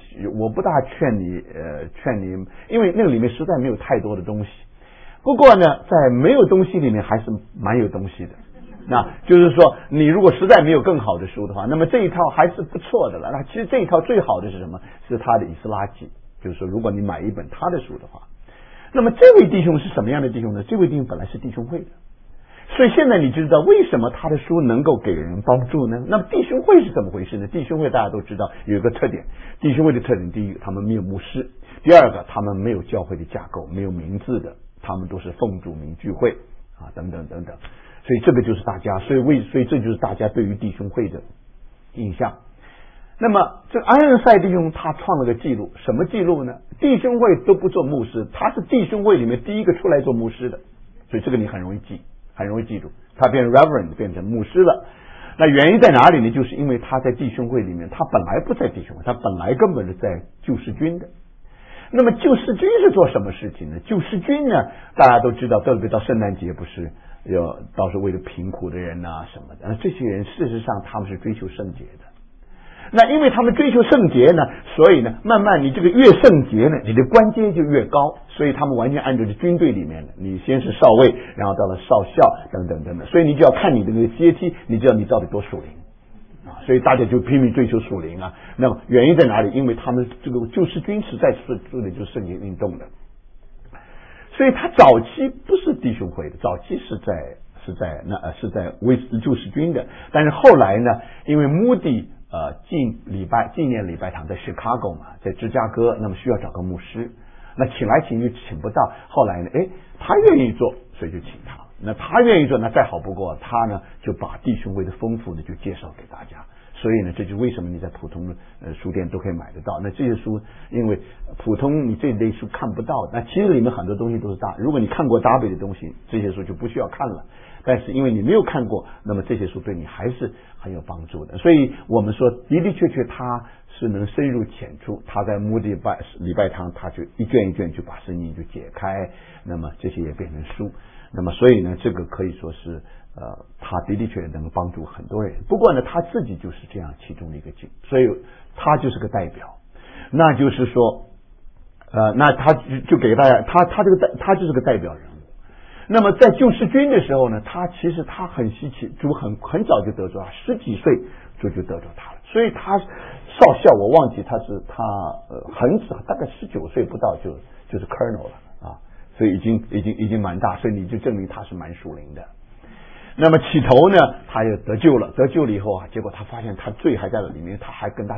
Speaker 1: 因为那个里面实在没有太多的东西。不过呢，在没有东西里面还是蛮有东西的。那就是说，你如果实在没有更好的书的话，那么这一套还是不错的了。那其实这一套最好的是什么？是他的以斯拉记，就是说，如果你买一本他的书的话，那么这位弟兄是什么样的弟兄呢？这位弟兄本来是弟兄会的，所以现在你知道为什么他的书能够给人帮助呢？那么弟兄会是怎么回事呢？弟兄会大家都知道有一个特点，弟兄会的特点，第一个他们没有牧师，第二个他们没有教会的架构，没有名字的，他们都是奉主名聚会等等等等。所以这个就是大家，所以这就是大家对于弟兄会的印象。那么这个安仁赛弟兄他创了个记录，什么记录呢？弟兄会都不做牧师，他是弟兄会里面第一个出来做牧师的，所以这个你很容易记住，他变 Reverend 变成牧师了。那原因在哪里呢？就是因为他在弟兄会里面，他本来不在弟兄会，他本来根本是在救世军的。那么救世军是做什么事情呢？救世军呢，大家都知道，特别到圣诞节不是倒是为了贫苦的人什么的，这些人事实上他们是追求圣洁的。那因为他们追求圣洁呢，所以呢，慢慢你这个越圣洁呢，你的官阶就越高，所以他们完全按照这军队里面的，你先是少尉，然后到了少校等等等等，所以你就要看你的那个阶梯，你知道你到底多属灵所以大家就拼命追求属灵那么原因在哪里？因为他们这个救世军实在是做的就是圣洁运动的。所以他早期不是弟兄会的，早期是在为救世军的。但是后来呢，因为目的纪念礼拜堂在 Chicago 嘛，在芝加哥，那么需要找个牧师，那请来请去请不到，后来呢，他愿意做，所以就请他。那他愿意做，那再好不过，他呢就把弟兄会的丰富呢就介绍给大家。所以呢，这就为什么你在普通的书店都可以买得到。那这些书，因为普通你这类书看不到，那其实里面很多东西都是如果你看过达北的东西，这些书就不需要看了。但是因为你没有看过，那么这些书对你还是很有帮助的。所以我们说的确他是能深入浅出，他在目的礼拜堂他就一卷一卷就把圣经就解开，那么这些也变成书。那么所以呢，这个可以说是他的确能帮助很多人。不过呢，他自己就是这样其中的一个境，所以他就是个代表。那就是说那他就给大家他就是个代表人物。那么在救世军的时候呢，其实他很稀奇，主很早就得着他，10几岁主就得着他了。所以他少校我忘记他很早，大概19岁不到就是 Colonel 了所以已经蛮大，所以你就证明他是蛮属灵的。那么起头呢，他也得救了以后结果他发现他罪还在里面，他还跟他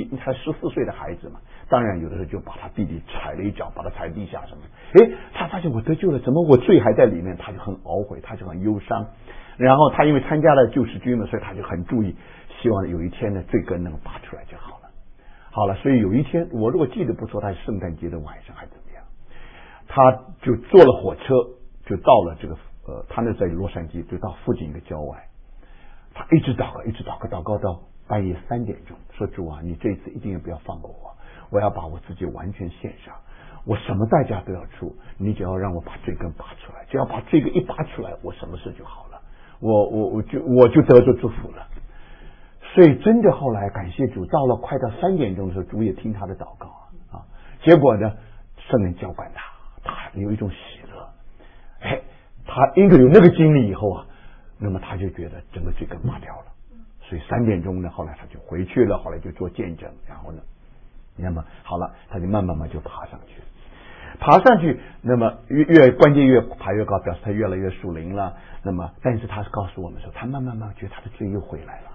Speaker 1: 14岁的孩子嘛，当然有的时候就把他弟弟踩了一脚，把他踩地下什么。他发现我得救了，怎么我罪还在里面？他就很懊悔，他就很忧伤。然后他因为参加了救世军嘛，所以他就很注意，希望有一天呢罪根能拔出来就好了。好了，所以有一天我如果记得不错，他是圣诞节的晚上还怎么样，他就坐了火车就到了这个他那在洛杉矶，就到附近一个郊外，他一直祷告到半夜3点钟，说主啊，你这一次一定也不要放过我要把我自己完全献上，我什么代价都要出，你只要让我把罪根拔出来，只要把这个一拔出来，我什么事就好了，我就得着祝福了。所以真的后来感谢主，到了快到3点钟的时候，主也听他的祷告结果呢，圣灵浇灌他有一种喜乐。他因为有那个经历以后啊，那么他就觉得整个罪根拔掉了。所以3点钟呢，后来他就回去了，后来就做见证，然后呢，那么好了，他就慢慢就爬上去，那么越关键越爬越高，表示他越来越属灵了。那么，但是他告诉我们说，他慢慢觉得他的罪又回来了，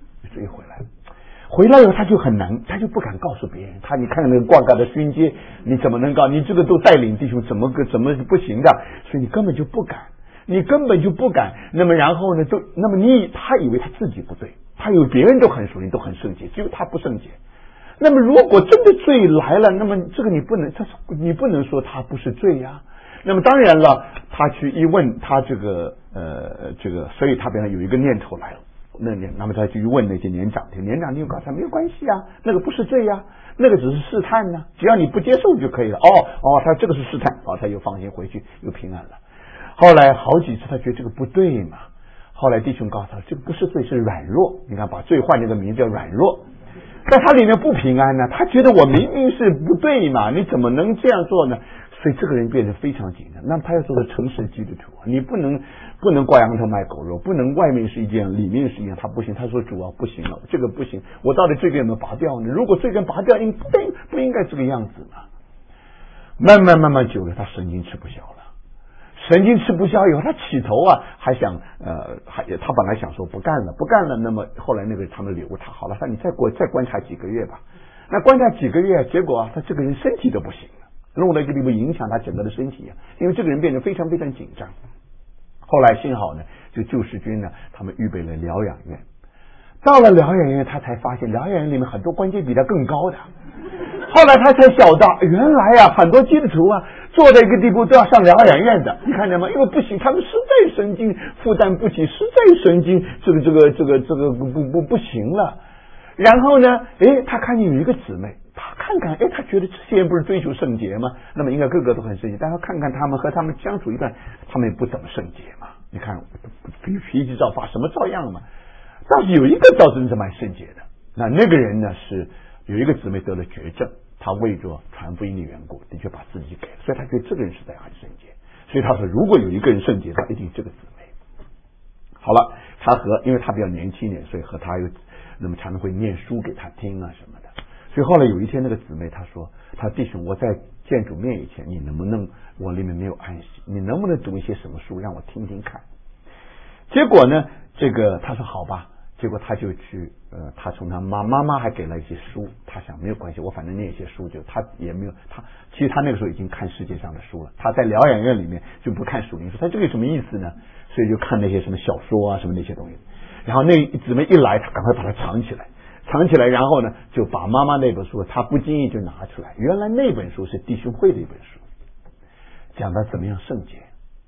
Speaker 1: 回来以后他就很难，他就不敢告诉别人。你看那个挂杆的勋阶，你怎么能告？你这个都带领弟兄，怎么不行的？所以你根本就不敢。那么然后呢，他以为他自己不对，他以为别人都很属灵，都很圣洁，只有他不圣洁。那么如果真的罪来了，那么这个你不能说他不是罪呀。那么当然了，他去一问他这个，所以他边上有一个念头来了。那么他就去问那些年长就告诉他没有关系啊，那个不是罪呀，那个只是试探呢，只要你不接受就可以了。他这个是试探，他又放心回去，又平安了。后来好几次他觉得这个不对嘛，后来弟兄告诉他，这个不是罪，是软弱。你看，把罪换这个名字叫软弱，在他里面不平安呢，他觉得我明明是不对嘛，你怎么能这样做呢？所以这个人变得非常紧张。那么他要做个诚实基督徒，你不能挂羊头卖狗肉，不能外面是一件里面是一样，他不行。他说主啊，不行了，这个不行，我到底罪根有没有拔掉呢？如果罪根拔掉，不应该这个样子嘛。慢慢久了，他神经吃不消以后，他起头啊，还想他本来想说不干了。那么后来他们留他好了，你再观察几个月吧。那观察几个月，结果他这个人身体都不行了，弄到一个地步影响他整个的身体啊，因为这个人变得非常非常紧张。后来幸好呢，就救世军呢，他们预备了疗养院。到了疗养院，他才发现疗养院里面很多关节比他更高的。后来他才晓得，原来啊，很多基督徒啊，做到一个地步都要上疗养院的。你看见吗？因为不行，他们实在神经负担不起，实在神经这个不行了。然后呢，他看见有一个姊妹，他看看，他觉得这些人不是追求圣洁吗？那么应该个个都很圣洁，但他看看他们和他们相处一段，他们也不怎么圣洁嘛。你看，脾气照发，什么照样嘛。倒是有一个倒真是蛮圣洁的。那个人呢，是有一个姊妹得了绝症，他为着传福音的缘故，的确把自己给了，所以他觉得这个人实在很圣洁。所以他说，如果有一个人圣洁，他一定这个姊妹。好了，因为他比较年轻一点，所以和他那么常常会念书给他听啊什么的。所以后来有一天，那个姊妹她说：“他弟兄，我在见主面以前，你能不能我里面没有安息，你能不能读一些什么书让我听听看？”结果呢，他说好吧。结果他就去他从他妈妈还给了一些书，他想没有关系，我反正念一些书，他也没有其实他那个时候已经看世界上的书了，他在疗养院里面就不看属灵书，他这个什么意思呢？所以就看那些什么小说啊什么那些东西。然后那姊妹一来，他赶快把它藏起来，然后呢就把妈妈那本书他不经意就拿出来，原来那本书是弟兄会的一本书，讲到怎么样圣洁，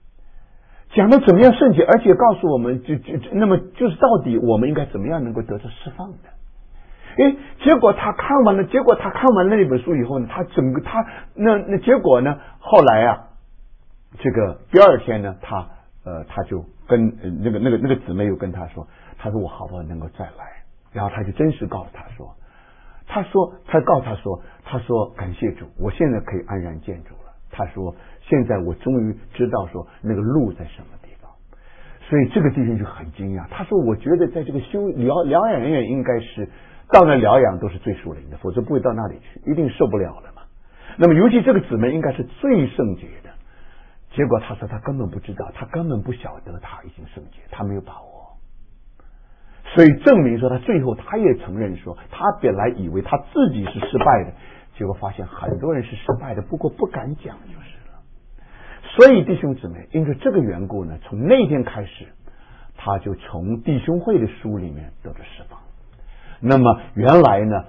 Speaker 1: 而且告诉我们那么就是到底我们应该怎么样能够得到释放的。结果他看完了那本书以后呢，结果呢，后来啊，第二天呢，他就跟那个姊妹又跟他说我好不好能够再来，然后他就真实告诉他说感谢主，我现在可以安然见主了。他说现在我终于知道说那个路在什么地方。所以这个弟兄就很惊讶，他说我觉得在这个疗养院应该是到那疗养都是最属灵的，否则不会到那里去，一定受不了了嘛。那么尤其这个姊妹应该是最圣洁的，结果他说他根本不知道，他根本不晓得他已经圣洁，他没有把握。所以证明说他最后他也承认说他本来以为他自己是失败的，结果发现很多人是失败的，不过不敢讲就是了。所以弟兄姊妹，因为这个缘故呢，从那天开始他就从弟兄会的书里面得到释放。那么原来呢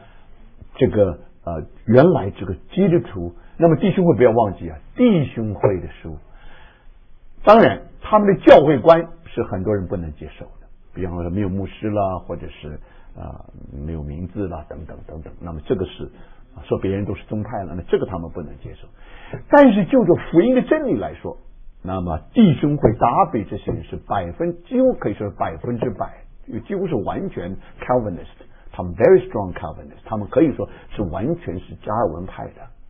Speaker 1: 原来这个基督徒，那么弟兄会不要忘记啊，弟兄会的书当然他们的教会观是很多人不能接受的，比方说没有牧师啦，或者是没有名字啦，等等等等。那么这个是说别人都是宗派了，那这个他们不能接受。但是就着福音的真理来说，那么弟兄会达比这些人是几乎可以说是100%，几乎是完全 Calvinist， 他们 very strong Calvinist， 他们可以说是完全是加尔文派的。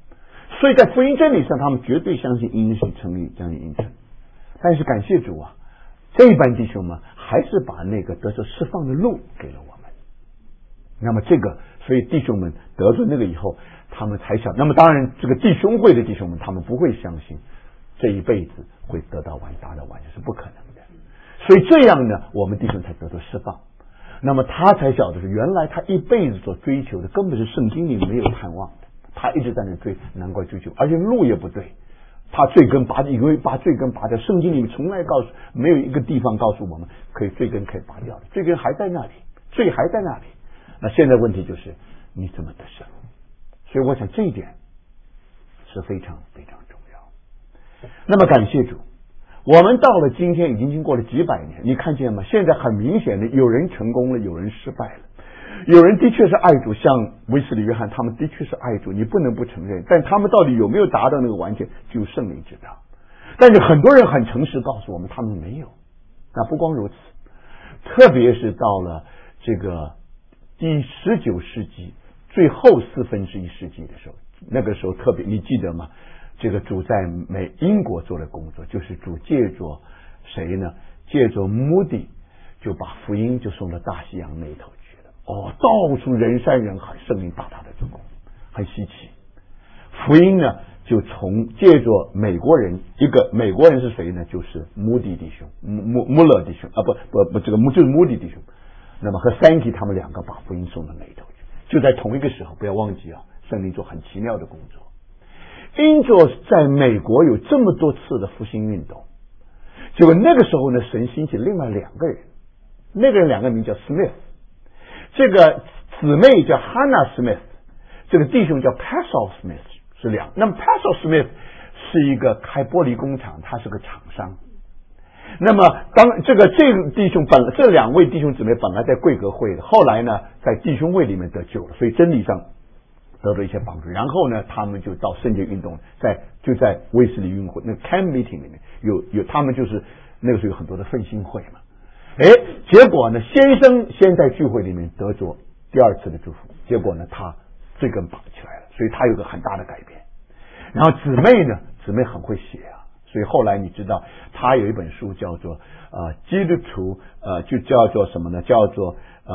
Speaker 1: 所以在福音真理上，他们绝对相信因信称义，将你因称。但是感谢主啊，这一班弟兄们还是把那个得着释放的路给了我们。那么所以弟兄们得着那个以后，他们才想。那么当然，这个弟兄会的弟兄们，他们不会相信这一辈子会得到达到完全是不可能的。所以这样呢，我们弟兄才得到释放。那么他才晓得是原来他一辈子所追求的根本是圣经里没有盼望的，他一直在那追，难怪追求，而且路也不对。他以为把罪根拔掉，圣经里面从来没有一个地方告诉我们罪根可以拔掉的，罪根还在那里，罪还在那里。那现在问题就是你怎么得胜？所以我想这一点是非常非常重要。那么感谢主，我们到了今天已经经过了几百年，你看见吗？现在很明显的，有人成功了，有人失败了。有人的确是爱主，像威斯理约翰他们的确是爱主，你不能不承认。但他们到底有没有达到那个完全，只有圣灵知道。但是很多人很诚实告诉我们，他们没有。那不光如此，特别是到了这个第19世纪最后1/4世纪的时候，那个时候特别，你记得吗？这个主在英国做的工作，就是主借着谁呢？借着穆迪，就把福音就送到大西洋那一头去了。到处人山人海，圣灵大大的做工，很稀奇。福音呢，就借着美国人，一个美国人是谁呢？就是穆迪弟兄，穆勒弟兄啊，不，这个就是穆迪弟兄。那么和Sankey他们两个把福音送到那一头去，就在同一个时候，不要忘记啊，圣灵做很奇妙的工作。因着在美国有这么多次的复兴运动，结果那个时候呢，神兴起另外2个人，那个人2个名叫 Smith， 这个姊妹叫 Hannah Smith， 这个弟兄叫 Pascal Smith， 是2。那么 Pascal Smith 是一个开玻璃工厂，他是个厂商。那么当这个弟兄这2位弟兄姊妹本来在贵格会的，后来呢在弟兄会里面得救了，所以真理上得到一些帮助。然后呢，他们就到圣洁运动，就在威斯理运会那个 camp meeting 里面有他们就是那个时候有很多的奋兴会嘛。结果呢，先生先在聚会里面得着第2次的祝福，结果呢他罪根拔起来了，所以他有个很大的改变。然后姊妹很会写啊，所以后来你知道他有一本书叫做基督徒就叫做什么呢？叫做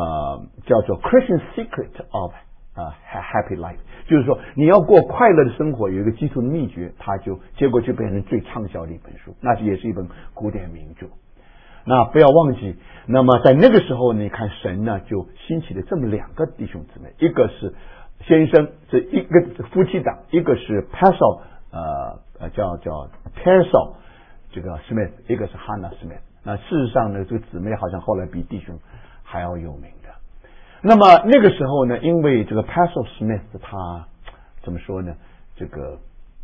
Speaker 1: Christian Secret of Happy Life， 就是说你要过快乐的生活，有一个基础的秘诀，结果就变成最畅销的一本书，那也是一本古典名著。那不要忘记，那么在那个时候，你看神呢就兴起了这么2个弟兄姊妹，一个是先生，这一个夫妻档，一个是 Pascal 叫 Pascal 这个 Smith， 一个是 Hannah Smith。那事实上呢，这个姊妹好像后来比弟兄还要有名的。那么那个时候呢，因为这个 Pascal Smith 他怎么说呢？这个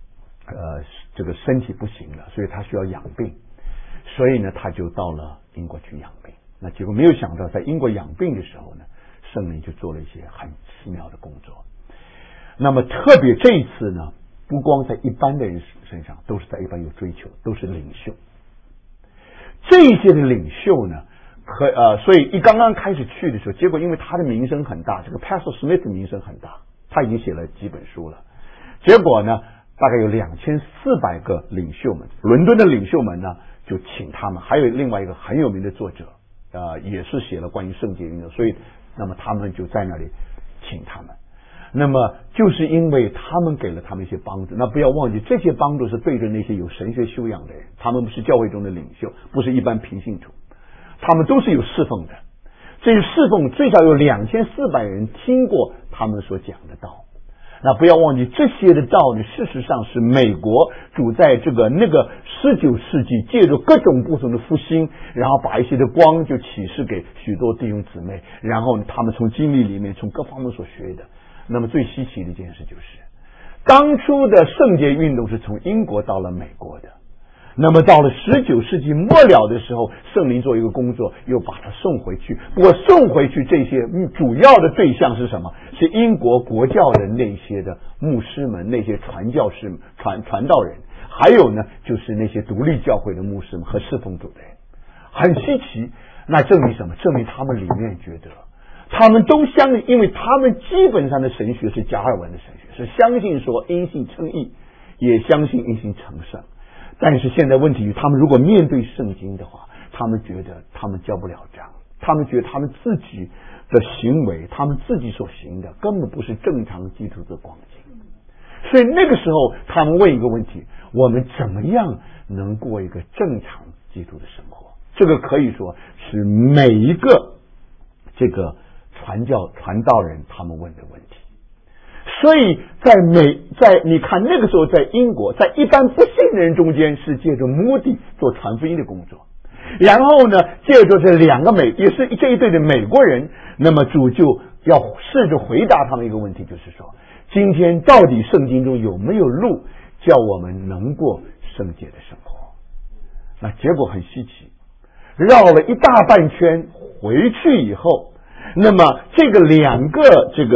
Speaker 1: 身体不行了，所以他需要养病，所以呢他就到了英国去养病。那结果没有想到，在英国养病的时候呢，圣灵就做了一些很奇妙的工作。那么特别这一次呢，不光在一般的人身上，都是在一般有追求，都是领袖。这些的领袖呢，所以一刚刚开始去的时候，结果因为他的名声很大，这个 Pascal Smith 的名声很大，他已经写了几本书了。结果呢，大概有2400个领袖们，伦敦的领袖们呢，就请他们，还有另外一个很有名的作者，也是写了关于圣洁运动，所以那么他们就在那里请他们。那么就是因为他们给了他们一些帮助，那不要忘记这些帮助是对着那些有神学修养的人，他们不是教会中的领袖，不是一般平信徒，他们都是有侍奉的。这些侍奉最少有2400人听过他们所讲的道。那不要忘记这些的道理，事实上是美国主在那个19世纪借着各种不同的复兴，然后把一些的光就启示给许多弟兄姊妹，然后他们从经历里面从各方面所学的。那么最稀奇的一件事就是，当初的圣洁运动是从英国到了美国的，那么到了19世纪末了的时候，圣灵做一个工作，又把它送回去。不过送回去这些主要的对象是什么？是英国国教的那些的牧师们，那些传教士、传道人，还有呢，就是那些独立教会的牧师们和侍奉主的人。很稀奇，那证明什么？证明他们里面觉得他们都相信，因为他们基本上的神学是加尔文的神学，是相信说因信称义，也相信因信成圣。但是现在问题是，他们如果面对圣经的话，他们觉得他们交不了账，他们觉得他们自己的行为，他们自己所行的根本不是正常基督的光景。所以那个时候他们问一个问题，我们怎么样能过一个正常基督的生活？这个可以说是每一个这个传道人他们问的问题。所以在你看那个时候在英国，在一般不信的人中间是借着目的做传福音的工作，然后呢借着这两个也是这一对的美国人，那么主就要试着回答他们一个问题，就是说今天到底圣经中有没有路叫我们能过圣洁的生活？那结果很稀奇，绕了一大半圈回去以后，那么这个两个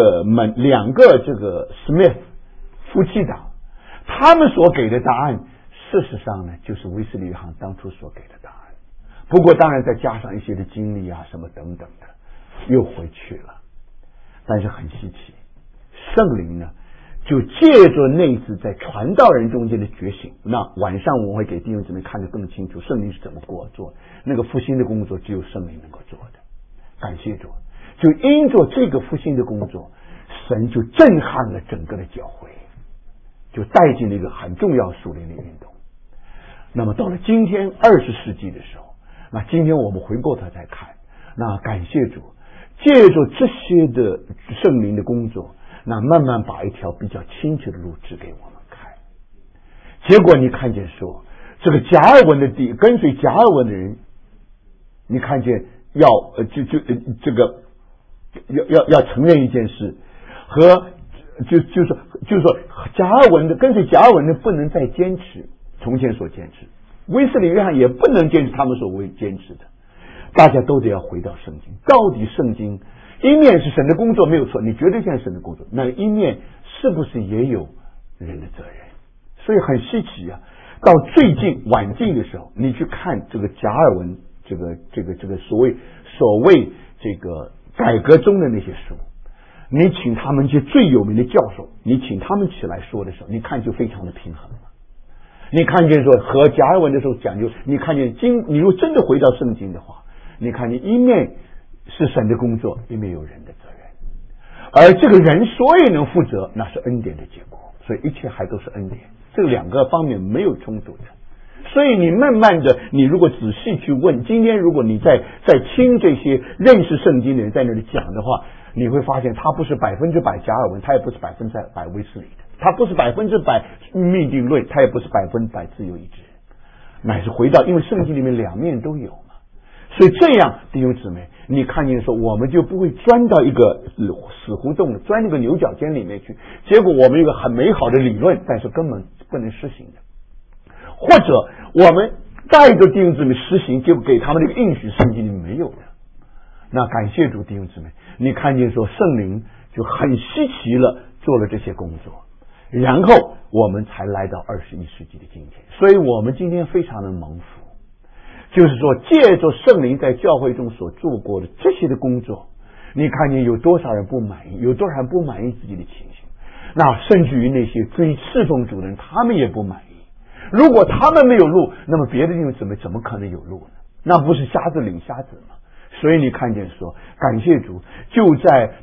Speaker 1: Smith 夫妻档，他们所给的答案，事实上呢，就是威斯利约翰当初所给的答案。不过当然再加上一些的经历啊什么等等的，又回去了。但是很稀奇，圣灵呢就借着那次在传道人中间的觉醒，那晚上我会给弟兄姊妹看得更清楚，圣灵是怎么做那个复兴的工作，只有圣灵能够做的。感谢主，就因着这个复兴的工作，神就震撼了整个的教会，就带进了一个很重要属灵的运动。那么到了今天20世纪的时候，那今天我们回过头再看，那感谢主，借着这些的圣灵的工作，那慢慢把一条比较清楚的路指给我们看。结果你看见说，这个加尔文的跟随加尔文的人，你看见要承认一件事，和就是说加尔文的跟随加尔文的不能再坚持从前所坚持，威斯利约翰也不能坚持他们所坚持的，大家都得要回到圣经。到底圣经一面是神的工作没有错，你绝对像神的工作，那一面是不是也有人的责任？所以很稀奇啊，到最近晚近的时候，你去看这个加尔文这个所谓这个改革中的那些书，你请他们这些最有名的教授，你请他们起来说的时候，你看就非常的平衡了。你看见说和加尔文的时候讲究，你看见你如果真的回到圣经的话，你看见一面是神的工作，一面有人的责任，而这个人所以能负责，那是恩典的结果，所以一切还都是恩典，这两个方面没有冲突的。所以你慢慢的，你如果仔细去问，今天如果你在听这些认识圣经的人在那里讲的话，你会发现他不是100%加尔文，他也不是100%威斯理的，他不是100%命定论，他也不是100%自由意志，乃是回到，因为圣经里面两面都有嘛。所以这样弟兄姊妹，你看见说我们就不会钻到一个死胡同，钻那个牛角尖里面去，结果我们有一个很美好的理论，但是根本不能实行的，或者我们带着弟兄姊妹实行，就给他们那个应许圣经里面没有的。那感谢主弟兄姊妹，你看见说圣灵就很稀奇了做了这些工作，然后我们才来到21世纪的今天。所以我们今天非常的蒙福，就是说借着圣灵在教会中所做过的这些的工作，你看见有多少人不满意，有多少人不满意自己的情形，那甚至于那些追侍奉主的人，他们也不满意。如果他们没有路，那么别的地方怎么可能有路呢？那不是瞎子领瞎子吗？所以你看见说，感谢主，就在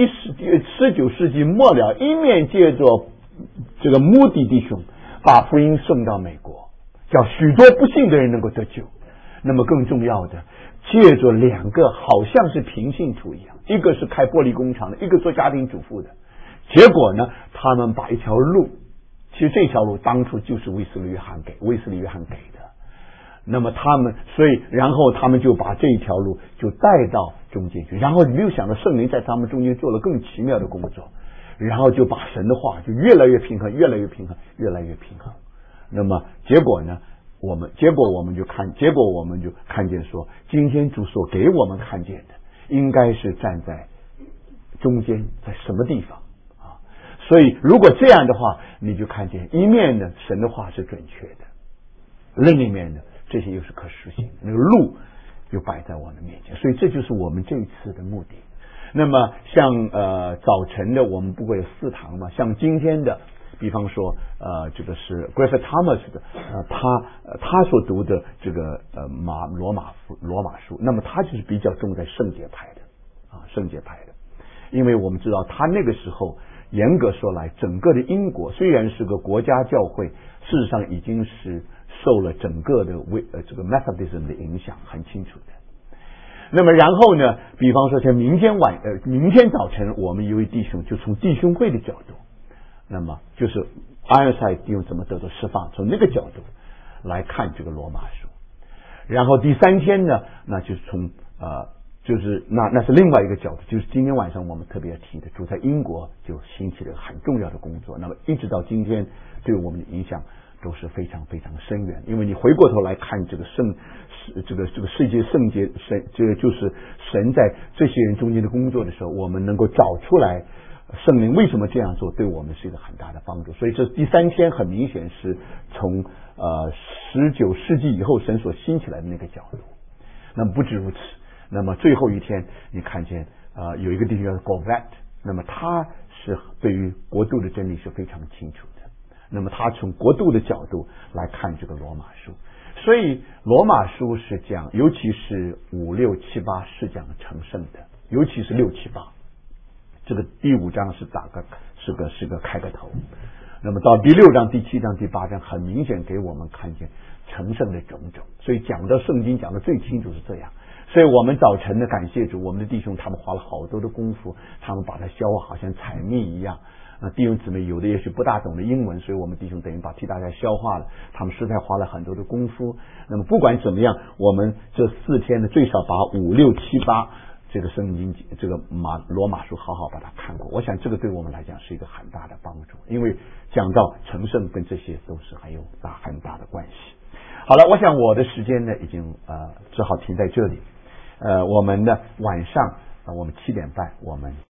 Speaker 1: 19世纪末了，一面借着这个穆迪弟兄把福音送到美国，叫许多不信的人能够得救。那么更重要的，借着两个好像是平信徒一样，一个是开玻璃工厂的，一个做家庭主妇的，结果呢，他们把一条路，其实这条路当初就是威斯利约翰给的。那么然后他们就把这一条路就带到中间去，然后你没有想到圣灵在他们中间做了更奇妙的工作，然后就把神的话就越来越平衡。那么结果我们就看见说，今天主所给我们看见的应该是站在中间，在什么地方啊？所以如果这样的话，你就看见一面呢神的话是准确的，另一面呢这些又是可实行，那个路就摆在我们面前。所以这就是我们这一次的目的。 那么像早晨的我们不过有4堂嘛，像今天的比方说这个是 Griffith Thomas 的他所读的这个罗马书，那么他就是比较重在圣洁派的圣洁派的，因为我们知道他那个时候严格说来，整个的英国虽然是个国家教会，事实上已经是受了整个的这个 Methodism 的影响，很清楚的。那么然后呢，比方说像明天早晨，我们有一弟兄就从弟兄会的角度，那么就是阿尔赛弟兄怎么得到释放，从那个角度来看这个罗马书。然后第3天呢，那就是从就是那是另外一个角度，就是今天晚上我们特别提的，主在英国就兴起了很重要的工作，那么一直到今天对我们的影响都是非常非常深远。因为你回过头来看这个世界圣洁这个就是神在这些人中间的工作的时候，我们能够找出来圣灵为什么这样做，对我们是一个很大的帮助。所以这第3天很明显是从19世纪以后神所兴起来的那个角度。那么不止如此，那么最后一天你看见有一个弟兄叫 Govet， 那么他是对于国度的真理是非常清楚的，那么他从国度的角度来看这个罗马书。所以罗马书是讲，尤其是5、6、7、8是讲成圣的，尤其是6、7、8，这个第5章是是个开个头。那么到第6章、第7章、第8章，很明显给我们看见成圣的种种。所以讲到圣经讲的最清楚是这样。所以我们早晨的感谢主，我们的弟兄他们花了好多的功夫，他们把它消化好像采蜜一样。弟兄姊妹有的也许不大懂得英文，所以我们弟兄等于替大家消化了，他们实在花了很多的功夫。那么不管怎么样，我们这4天呢，最少把5、6、7、8这个圣经这个罗马书好好把它看过。我想这个对我们来讲是一个很大的帮助，因为讲到成圣跟这些都是很大的关系。好了，我想我的时间呢已经只好停在这里。我们呢晚上我们7点半我们